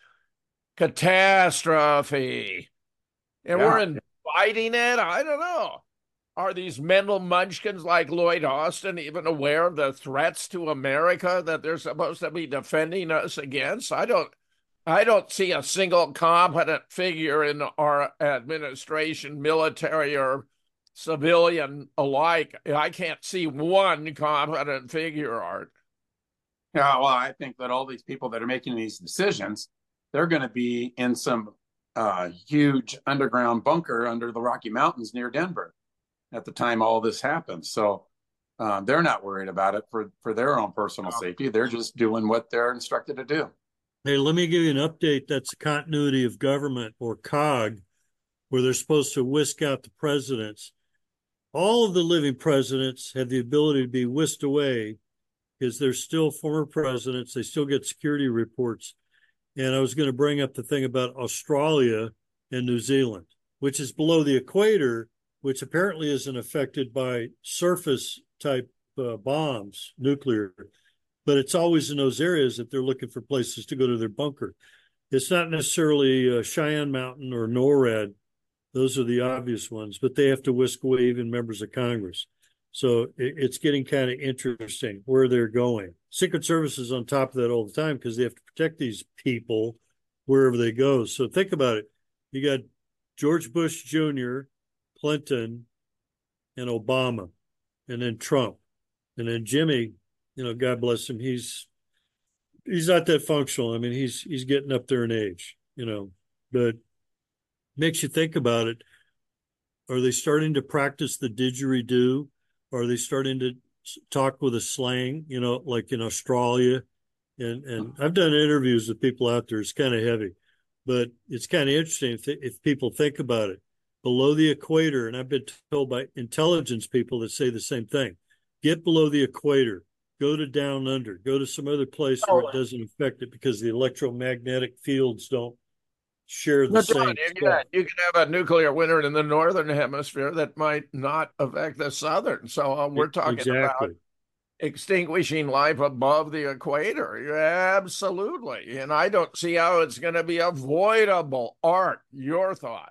Catastrophe. And yeah. we're inviting it? I don't know. Are these mental munchkins like Lloyd Austin even aware of the threats to America that they're supposed to be defending us against? I don't I don't see a single competent figure in our administration, military or civilian alike. I can't see one competent figure, Art. Yeah, well, I think that all these people that are making these decisions, they're going to be in some uh, huge underground bunker under the Rocky Mountains near Denver at the time all this happens. So uh, they're not worried about it for, for their own personal safety. They're just doing what they're instructed to do. Hey, let me give you an update. That's continuity of government, or C O G, where they're supposed to whisk out the presidents. All of the living presidents have the ability to be whisked away because they're still former presidents. They still get security reports. And I was going to bring up the thing about Australia and New Zealand, which is below the equator, which apparently isn't affected by surface type uh, bombs, nuclear. But it's always in those areas that they're looking for places to go to their bunker. It's not necessarily uh, Cheyenne Mountain or NORAD. Those are the obvious ones, but they have to whisk away even members of Congress. So it, it's getting kind of interesting where they're going. Secret Service is on top of that all the time because they have to protect these people wherever they go. So think about it. You got George Bush Junior, Clinton, and Obama, and then Trump. And then Jimmy, you know, God bless him, he's he's not that functional. I mean, he's he's getting up there in age, you know, but makes you think about it. Are they starting to practice the didgeridoo? Are they starting to talk with a slang, you know, like in Australia? And and I've done interviews with people out there. It's kind of heavy, but it's kind of interesting if, if people think about it. Below the equator, and I've been told by intelligence people that say the same thing, get below the equator, go to down under, go to some other place where it doesn't affect it because the electromagnetic fields don't share the That's same right. stuff. Yeah, you can have a nuclear winter in the northern hemisphere that might not affect the southern. So uh, we're talking Exactly. about extinguishing life above the equator. Yeah, absolutely. And I don't see how it's going to be avoidable. Art, your thought?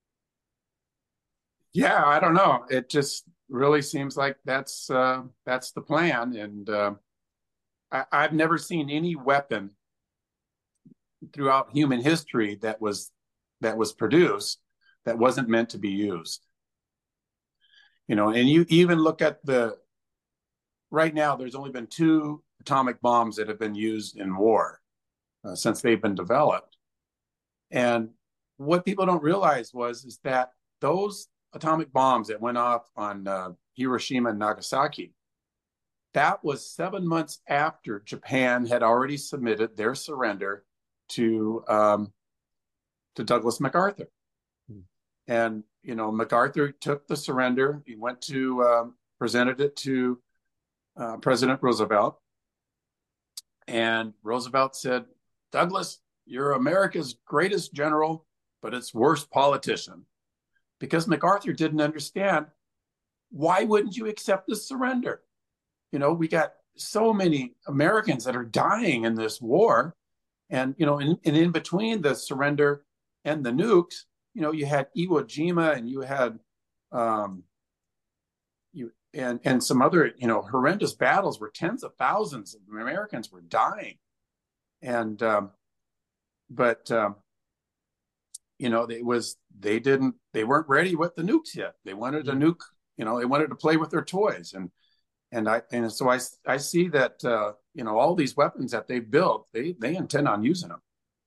Yeah, I don't know. It just really seems like that's uh, that's the plan. And uh, I, I've never seen any weapon throughout human history that was that was produced that wasn't meant to be used. You know, and you even look at the right now, there's only been two atomic bombs that have been used in war uh, since they've been developed. And what people don't realize was is that those atomic bombs that went off on uh, Hiroshima and Nagasaki, that was seven months after Japan had already submitted their surrender to um, to Douglas MacArthur. Hmm. And, you know, MacArthur took the surrender. He went to, um, presented it to uh, President Roosevelt. And Roosevelt said, Douglas, you're America's greatest general, but its worst politician. Because MacArthur didn't understand, why wouldn't you accept this surrender? You know, we got so many Americans that are dying in this war. And, you know, and, and in between the surrender and the nukes, you know, you had Iwo Jima and you had, um, you and, and some other, you know, horrendous battles where tens of thousands of Americans were dying. And, um, but, um, you know, it was, they didn't, they weren't ready with the nukes yet. They wanted a nuke, you know, they wanted to play with their toys. And, and I, and so I, I see that, uh, you know, all these weapons that they built, they, they intend on using them.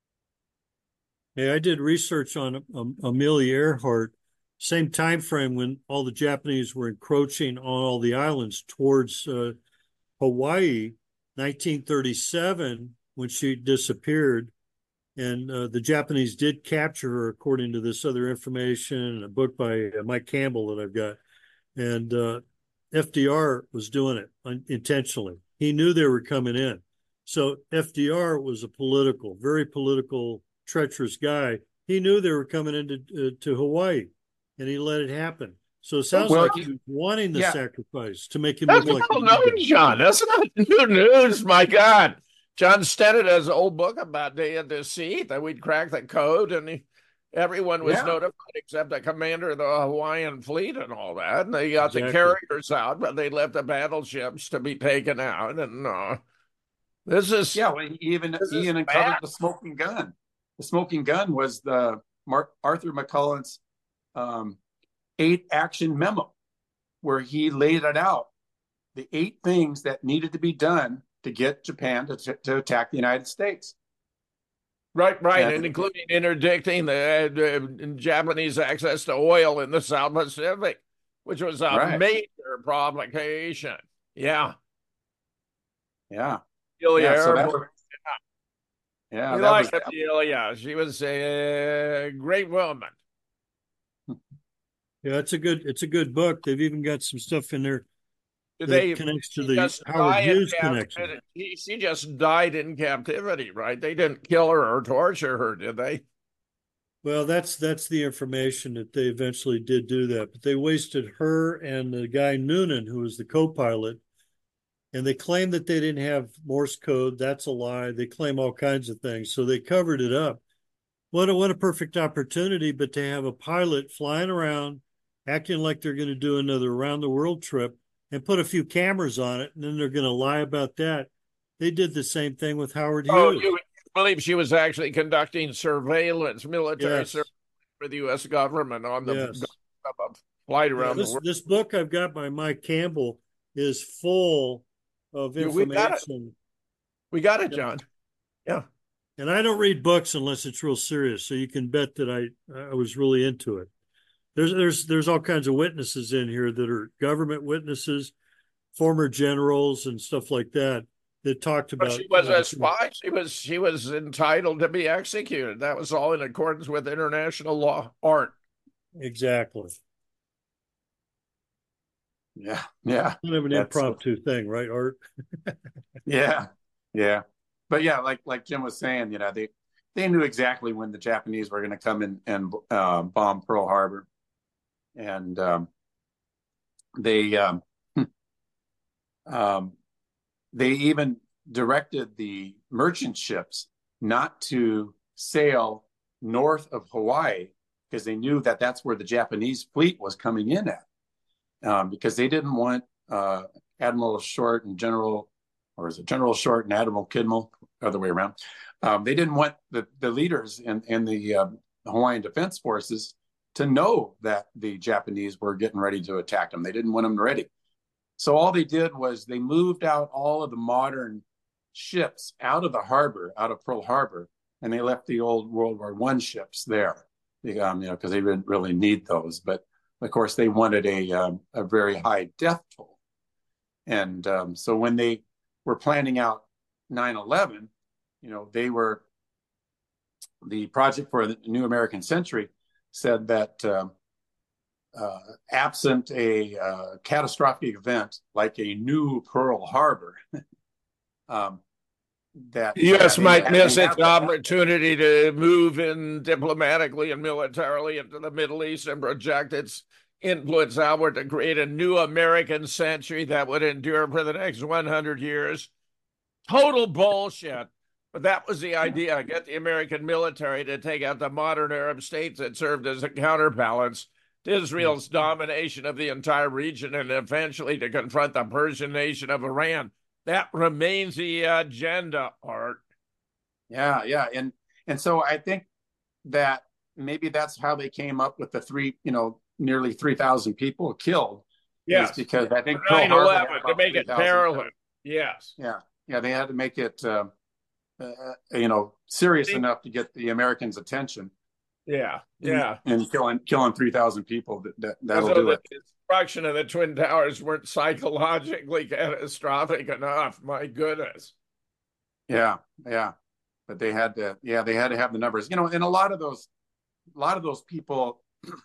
Yeah, I did research on um, Amelia Earhart, same time frame when all the Japanese were encroaching on all the islands towards uh, Hawaii, nineteen thirty-seven, when she disappeared. And uh, the Japanese did capture her, according to this other information, a book by uh, Mike Campbell that I've got. And uh, F D R was doing it un- intentionally. He knew they were coming in. So F D R was a political, very political, treacherous guy. He knew they were coming into uh, to Hawaii, and he let it happen. So it sounds well, like he was wanting the yeah. sacrifice to make him That's look like well known, John. That's not new news, my God. John Stennett has an old book about Day of Deceit that we'd crack the code, and he, everyone was Yeah. notified except the commander of the Hawaiian fleet and all that. And they got Exactly. the carriers out, but they left the battleships to be taken out. And uh, this is Yeah, well, he even this he is even bad. covered the smoking gun. The smoking gun was the Mark Arthur McCullen's um, eight action memo, where he laid it out, the eight things that needed to be done to get Japan to, to attack the United States. Right, right, And- and including interdicting the uh, Japanese access to oil in the South Pacific, which was a Right. major provocation. Yeah. Yeah, Amelia yeah. So that Earhart. was, Yeah, We that like was Amelia. She was a great woman. Yeah, it's a good it's a good book. They've even got some stuff in there that They connects to she the just Howard died in Hughes connection. captivity. She just died in captivity, right? They didn't kill her or torture her, did they? Well, that's that's the information that they eventually did do that, but they wasted her and the guy Noonan, who was the co-pilot, and they claim that they didn't have Morse code. That's a lie. They claim all kinds of things, so they covered it up. What a what a perfect opportunity, but to have a pilot flying around, acting like they're going to do another around the world trip and put a few cameras on it, and then they're going to lie about that. They did the same thing with Howard Oh, Hughes. you believe she was actually conducting surveillance, military Yes. surveillance for the U S government on the Yes. flight Yeah, around the this, world? this book I've got by Mike Campbell is full of Yeah, we got it. information. We got it, John. Yeah. And I don't read books unless it's real serious, so you can bet that I I was really into it. There's there's there's all kinds of witnesses in here that are government witnesses, former generals and stuff like that that talked But about. she was uh, a spy. She was she was entitled to be executed. That was all in accordance with international law. Art. Exactly. yeah, yeah, Kind of an That's- impromptu thing, right, Art? yeah, yeah. But yeah, like like Jim was saying, you know, they they knew exactly when the Japanese were going to come in and uh, bomb Pearl Harbor, and um, they um, um, they even directed the merchant ships not to sail north of Hawaii because they knew that that's where the Japanese fleet was coming in at, um, because they didn't want uh, Admiral Short and General, or is it General Short and Admiral Kidmal, other way around. Um, they didn't want the, the leaders in, in the uh, Hawaiian Defense Forces to know that the Japanese were getting ready to attack them. They didn't want them ready. So all they did was they moved out all of the modern ships out of the harbor, out of Pearl Harbor, and they left the old World War One ships there, um, you know, because they didn't really need those. But of course, they wanted a um, a very high death toll, and um, so when they were planning out nine eleven, you know, they were the Project for the New American Century said that. Um, Uh, absent a uh, catastrophic event like a new Pearl Harbor, um, that The U S yeah, might they- miss they its have that. opportunity to move in diplomatically and militarily into the Middle East and project its influence outward to create a new American century that would endure for the next one hundred years. Total bullshit. But that was the idea, get the American military to take out the modern Arab states that served as a counterbalance to Israel's domination of the entire region and eventually to confront the Persian nation of Iran. That remains the agenda, Art. Yeah, yeah, and and so I think that maybe that's how they came up with the three, you know, nearly three thousand people killed. Yes, is because I think Pearl nine Harbor had eleven, to about make it three thousand. parallel. Yes. Yeah, yeah, they had to make it, uh, uh, you know, serious enough to get the Americans' attention. Yeah, yeah. And killing killing three thousand people, that, that that'll So do the it. destruction of the Twin Towers weren't psychologically catastrophic enough. My goodness. Yeah, yeah, but they had to. Yeah, they had to have the numbers. You know, and a lot of those, a lot of those people.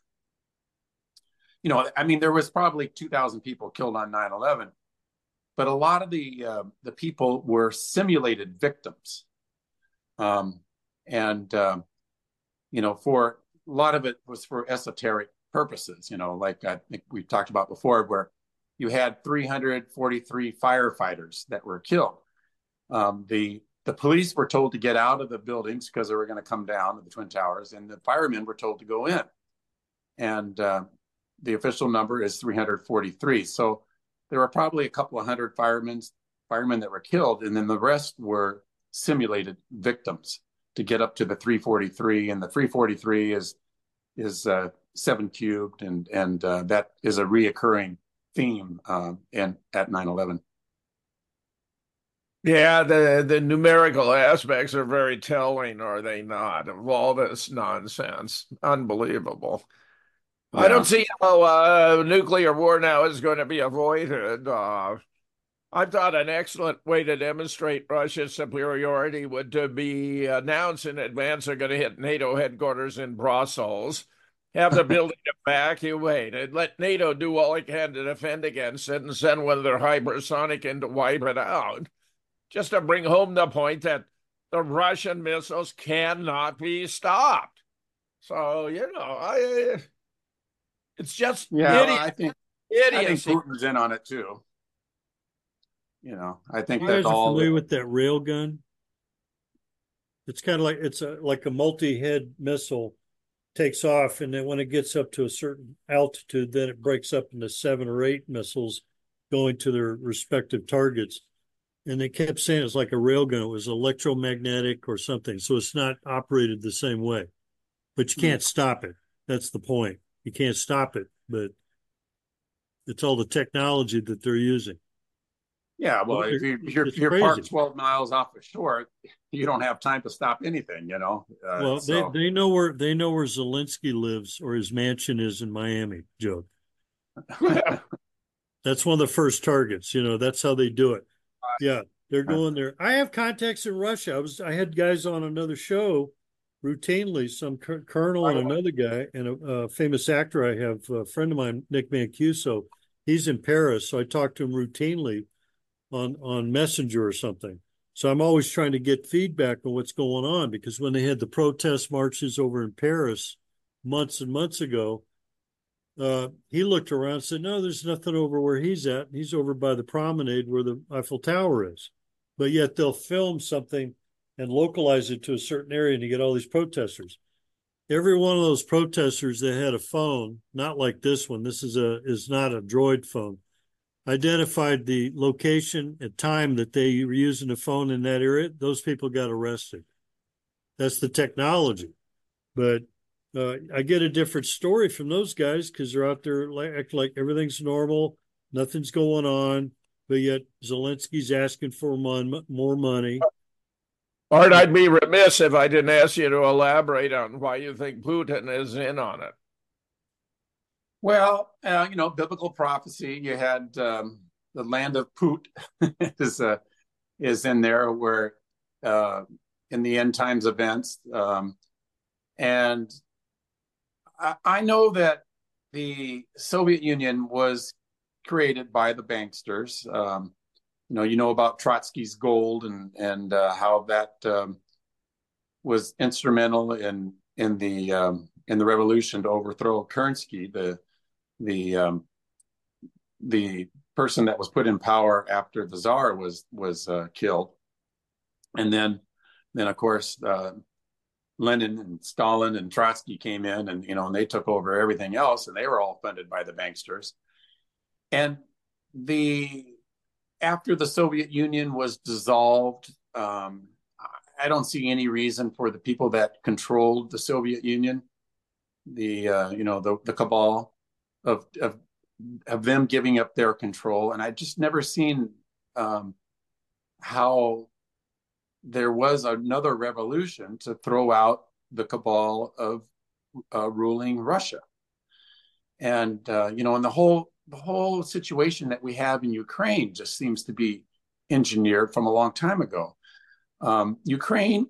You know, I mean, there was probably two thousand people killed on nine eleven, but a lot of the uh, the people were simulated victims, um, and. Um, You know, for a lot of it was for esoteric purposes, you know, like I think we talked about before, where you had three hundred forty-three firefighters that were killed. Um, the the police were told to get out of the buildings because they were going to come down to the Twin Towers, and the firemen were told to go in. And uh, the official number is three hundred forty-three. So there were probably a couple of hundred firemen, firemen that were killed, and then the rest were simulated victims to get up to the three forty-three, and the three forty-three is is uh, seven cubed, and and uh, that is a reoccurring theme uh, in at nine eleven. Yeah, the the numerical aspects are very telling, are they not, of all this nonsense? Unbelievable. Yeah. I don't see how uh, nuclear war now is going to be avoided. Uh, I thought an excellent way to demonstrate Russia's superiority would to be announced in advance they're going to hit NATO headquarters in Brussels, have the building evacuated, let NATO do all it can to defend against it, and send one of their hypersonic in to wipe it out, just to bring home the point that the Russian missiles cannot be stopped. So, you know, I it's just yeah, idiot, I think idiocy. I think Putin's in on it too. You know, I think You that guys are all familiar the, with that rail gun? It's kind of like it's a like a multi-head missile takes off, and then when it gets up to a certain altitude, then it breaks up into seven or eight missiles going to their respective targets. And they kept saying it's like a rail gun. It was electromagnetic or something. So it's not operated the same way. But you can't stop it. That's the point. You can't stop it, but it's all the technology that they're using. yeah. Well, if, you, if you're, It's if you're crazy. parked twelve miles off the shore, you don't have time to stop anything. You know. Uh, Well, so. they, they know where they know where Zelensky lives or his mansion is in Miami, Joe. That's one of the first targets. You know, that's how they do it. Yeah, they're going there. I have contacts in Russia. I was I had guys on another show routinely, some cur- colonel and another guy, and a, a famous actor I have, a friend of mine, Nick Mancuso. He's in Paris, so I talk to him routinely on on Messenger or something. So I'm always trying to get feedback on what's going on, because when they had the protest marches over in Paris months and months ago, uh, he looked around and said, no, there's nothing over where he's at. He's over by the promenade where the Eiffel Tower is. But yet they'll film something and localize it to a certain area, and you get all these protesters. Every one of those protesters that had a phone, not like this one, this is a is not a Droid phone, identified the location and time that they were using the phone in that area. Those people got arrested. That's the technology. But uh, I get a different story from those guys because they're out there like, act like everything's normal, nothing's going on, but yet Zelensky's asking for mon- more money. Art, I'd be remiss if I didn't ask you to elaborate on why you think Putin is in on it. Well, uh, you know, biblical prophecy. You had um, the land of Put is uh, is in there, where uh, in the end times events, um, and I, I know that the Soviet Union was created by the banksters. Um, you know, you know about Trotsky's gold and and uh, how that um, was instrumental in in the um, in the revolution to overthrow Kerensky, the the um, the person that was put in power after the Tsar was was uh, killed, and then then of course uh, Lenin and Stalin and Trotsky came in, and you know, and they took over everything else, and they were all funded by the banksters. And the after the Soviet Union was dissolved, um, I don't see any reason for the people that controlled the Soviet Union, the uh, you know the the cabal, of of of them giving up their control. And I just never seen um, how there was another revolution to throw out the cabal of uh, ruling Russia. And uh, you know, and the whole the whole situation that we have in Ukraine just seems to be engineered from a long time ago. Um, Ukraine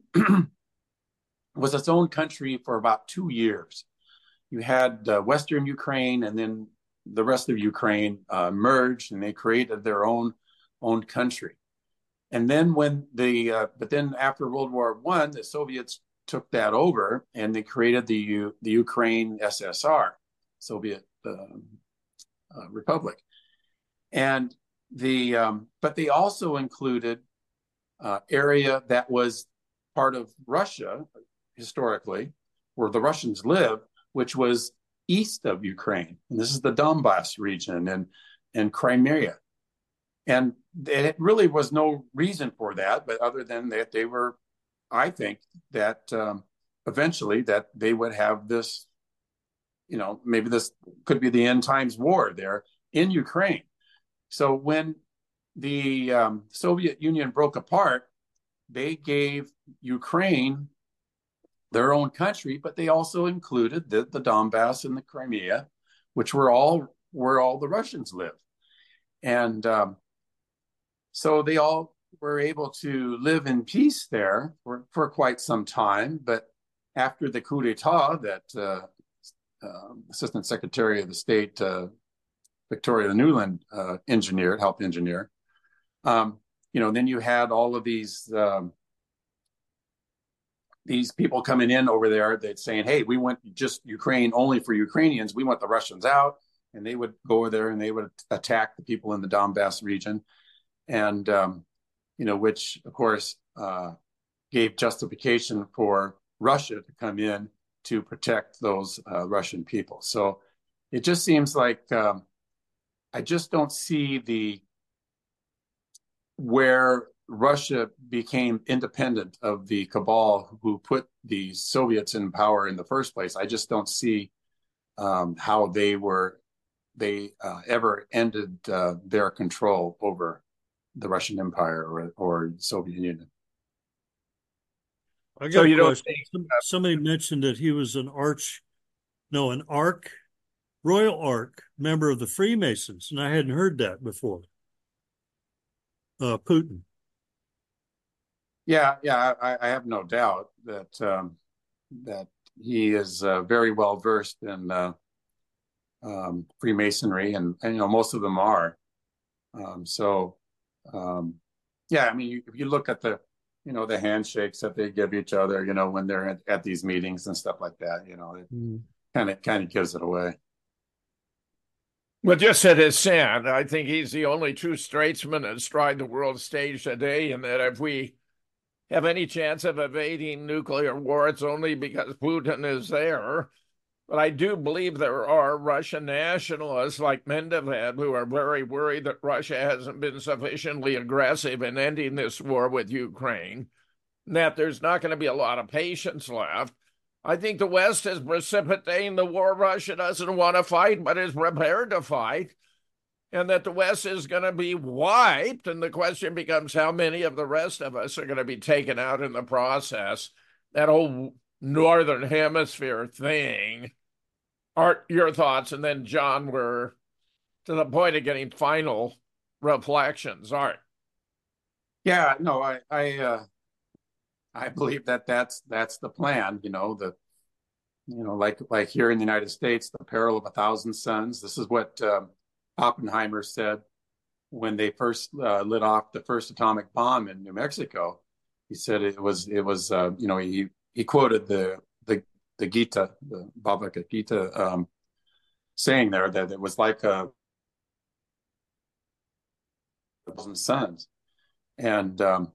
was its own country for about two years. You had uh, Western Ukraine, and then the rest of Ukraine uh, merged, and they created their own own country. And then when the uh, but then after World War One, the Soviets took that over, and they created the U, the Ukraine S S R, Soviet uh, uh, Republic. And the um, but they also included uh, area that was part of Russia historically, where the Russians lived, which was east of Ukraine. And this is the Donbass region and, and Crimea. And it really was no reason for that, but other than that, they were, I think, that um, eventually that they would have this, you know, maybe this could be the end times war there in Ukraine. So when the um, Soviet Union broke apart, they gave Ukraine their own country, but they also included the, the Donbass and the Crimea, which were all where all the Russians lived. And um, so they all were able to live in peace there for, for quite some time. But after the coup d'etat that uh, uh, Assistant Secretary of the State uh, Victoria Nuland uh, engineered, helped engineer, um, you know, then you had all of these um, these people coming in over there that saying, hey, we want just Ukraine only for Ukrainians. We want the Russians out. And they would go over there and they would attack the people in the Donbass region. And, um, you know, which, of course, uh, gave justification for Russia to come in to protect those uh, Russian people. So it just seems like um, I just don't see the where Russia became independent of the cabal who put the Soviets in power in the first place. I just don't see um, how they were they uh, ever ended uh, their control over the Russian Empire or, or Soviet Union. I got so a you don't question. think Some- Somebody mentioned that he was an arch, no, an arc, Royal Arc member of the Freemasons, and I hadn't heard that before. Uh, Putin. Yeah, yeah, I, I have no doubt that um, that he is uh, very well versed in uh, um, Freemasonry, and, and you know most of them are. Um, so, um, yeah, I mean, you, if you look at the, you know, the handshakes that they give each other, you know, when they're at, at these meetings and stuff like that, you know, it kind of kind of gives it away. Well, just at his sad, I think he's the only true statesman astride the world stage today, and that if we have any chance of evading nuclear war, it's only because Putin is there. But I do believe there are Russian nationalists like Mendevev who are very worried that Russia hasn't been sufficiently aggressive in ending this war with Ukraine, and that there's not going to be a lot of patience left. I think the West is precipitating the war Russia doesn't want to fight, but is prepared to fight, and that the West is going to be wiped. And the question becomes how many of the rest of us are going to be taken out in the process. That whole Northern Hemisphere thing. Art, your thoughts, and then John, we're to the point of getting final reflections. Art. Yeah, no, I I uh, I believe that that's that's the plan. You know, the you know like like here in the United States, the peril of a thousand suns. This is what um, Oppenheimer said when they first uh, lit off the first atomic bomb in New Mexico. He said it was it was uh, you know he he quoted the the the Gita, the Bhagavad Gita, um, saying there that it was like a thousand suns, and um,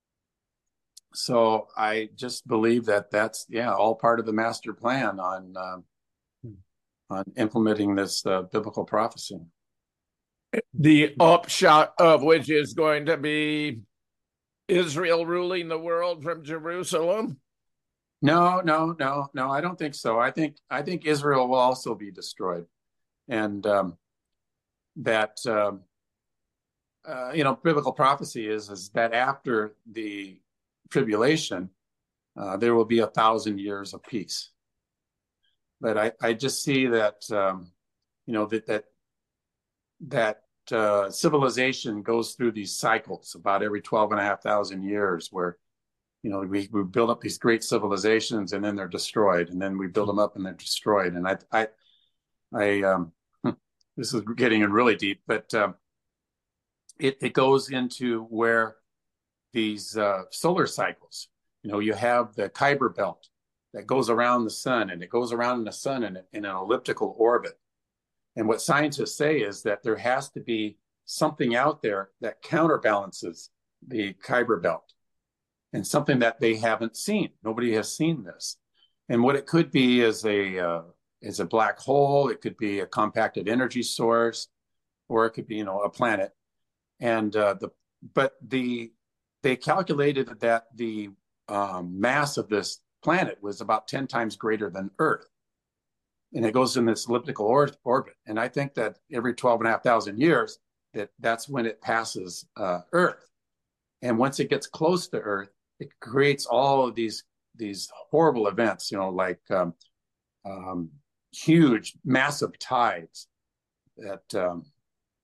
so I just believe that that's yeah all part of the master plan on um, on implementing this uh, biblical prophecy. The upshot of which is going to be Israel ruling the world from Jerusalem? No, no, no, no. I don't think so. I think I think Israel will also be destroyed, and um, that um, uh, you know, biblical prophecy is is that after the tribulation, uh, there will be a thousand years of peace. But I, I just see that um, you know that that that uh, civilization goes through these cycles about every twelve and a half thousand years, where you know we, we build up these great civilizations and then they're destroyed, and then we build them up and they're destroyed. And I I I um, this is getting in really deep, but um, it it goes into where these uh, solar cycles. You know, you have the Kuiper belt that goes around the sun, and it goes around the sun in, in an elliptical orbit. And what scientists say is that there has to be something out there that counterbalances the Kuiper belt, and something that they haven't seen. Nobody has seen this. And what it could be is a uh, is a black hole. It could be a compacted energy source, or it could be, you know, a planet. And uh, the but the they calculated that the um, mass of this planet was about ten times greater than Earth. And it goes in this elliptical or- orbit. And I think that every twelve and a half thousand years, that that's when it passes uh, Earth. And once it gets close to Earth, it creates all of these, these horrible events, you know, like um, um, huge, massive tides that um,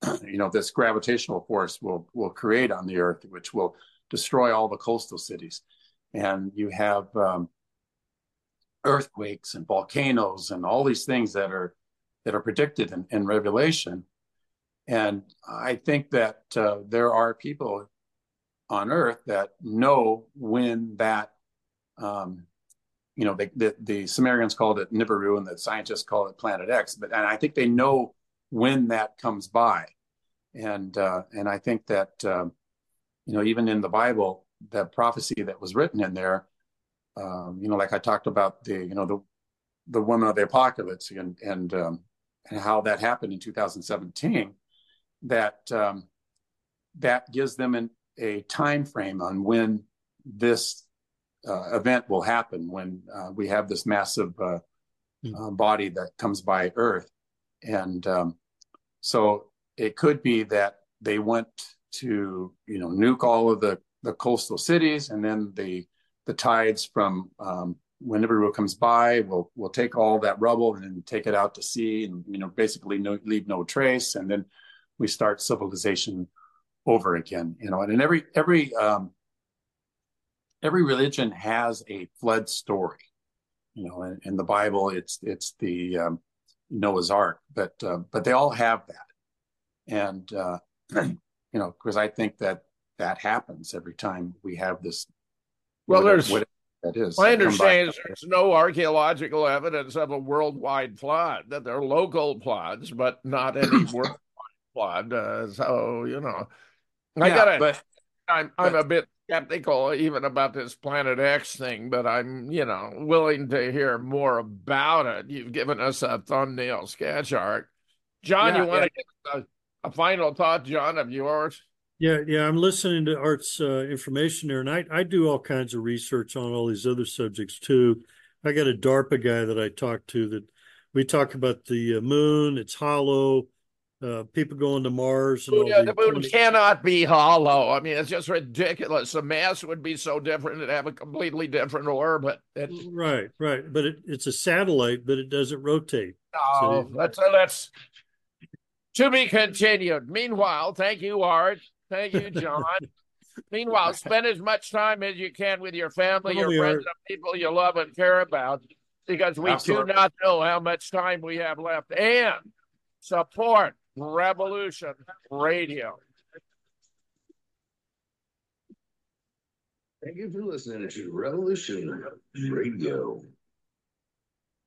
you know, this gravitational force will will create on the Earth, which will destroy all the coastal cities. And you have um, earthquakes and volcanoes and all these things that are that are predicted in, in Revelation. And I think that uh, there are people on Earth that know when that, um, you know, they, the, the Sumerians called it Nibiru and the scientists call it Planet X. But and I think they know when that comes by. And uh, and I think that, um, you know, even in the Bible, the prophecy that was written in there, um, you know, like I talked about the, you know, the the woman of the apocalypse and and um, and how that happened in two thousand seventeen. That um, that gives them an, a time frame on when this uh, event will happen, when uh, we have this massive uh, uh, body that comes by Earth. And um, so it could be that they went to, you know, nuke all of the, the coastal cities, and then the the tides from um, when Nibiru comes by will will take all that rubble and then take it out to sea, and, you know, basically no, leave no trace, and then we start civilization over again. You know, and in every every um, every religion has a flood story. You know, in, in the Bible, it's it's the um, Noah's Ark, but uh, but they all have that, and uh, you know, because I think that that happens every time we have this. Well, whatever, there's whatever that is. my understanding is there's no archaeological evidence of a worldwide flood. That there are local floods, but not any worldwide flood. Uh, so you know, I yeah, gotta. But, I'm I'm but, a bit skeptical even about this Planet X thing, but I'm, you know, willing to hear more about it. You've given us a thumbnail sketch art. John, yeah, you want yeah. to give a, a final thought, John, of yours? Yeah, yeah, I'm listening to Art's uh, information there, and I, I do all kinds of research on all these other subjects too. I got a DARPA guy that I talk to that we talk about the uh, moon. It's hollow. Uh, people going to Mars and all Yeah, the, the moon cannot be hollow. I mean, it's just ridiculous. The mass would be so different; it'd have a completely different orbit. It, right, right. But it, it's a satellite, but it doesn't rotate. no, So, let's uh, let's to be continued. Meanwhile, thank you, Art. Thank you, John. Meanwhile, spend as much time as you can with your family, Oh, your we friends, are. and people you love and care about, because we Absolutely. do not know how much time we have left. And support Revolution Radio. Thank you for listening to Revolution Radio.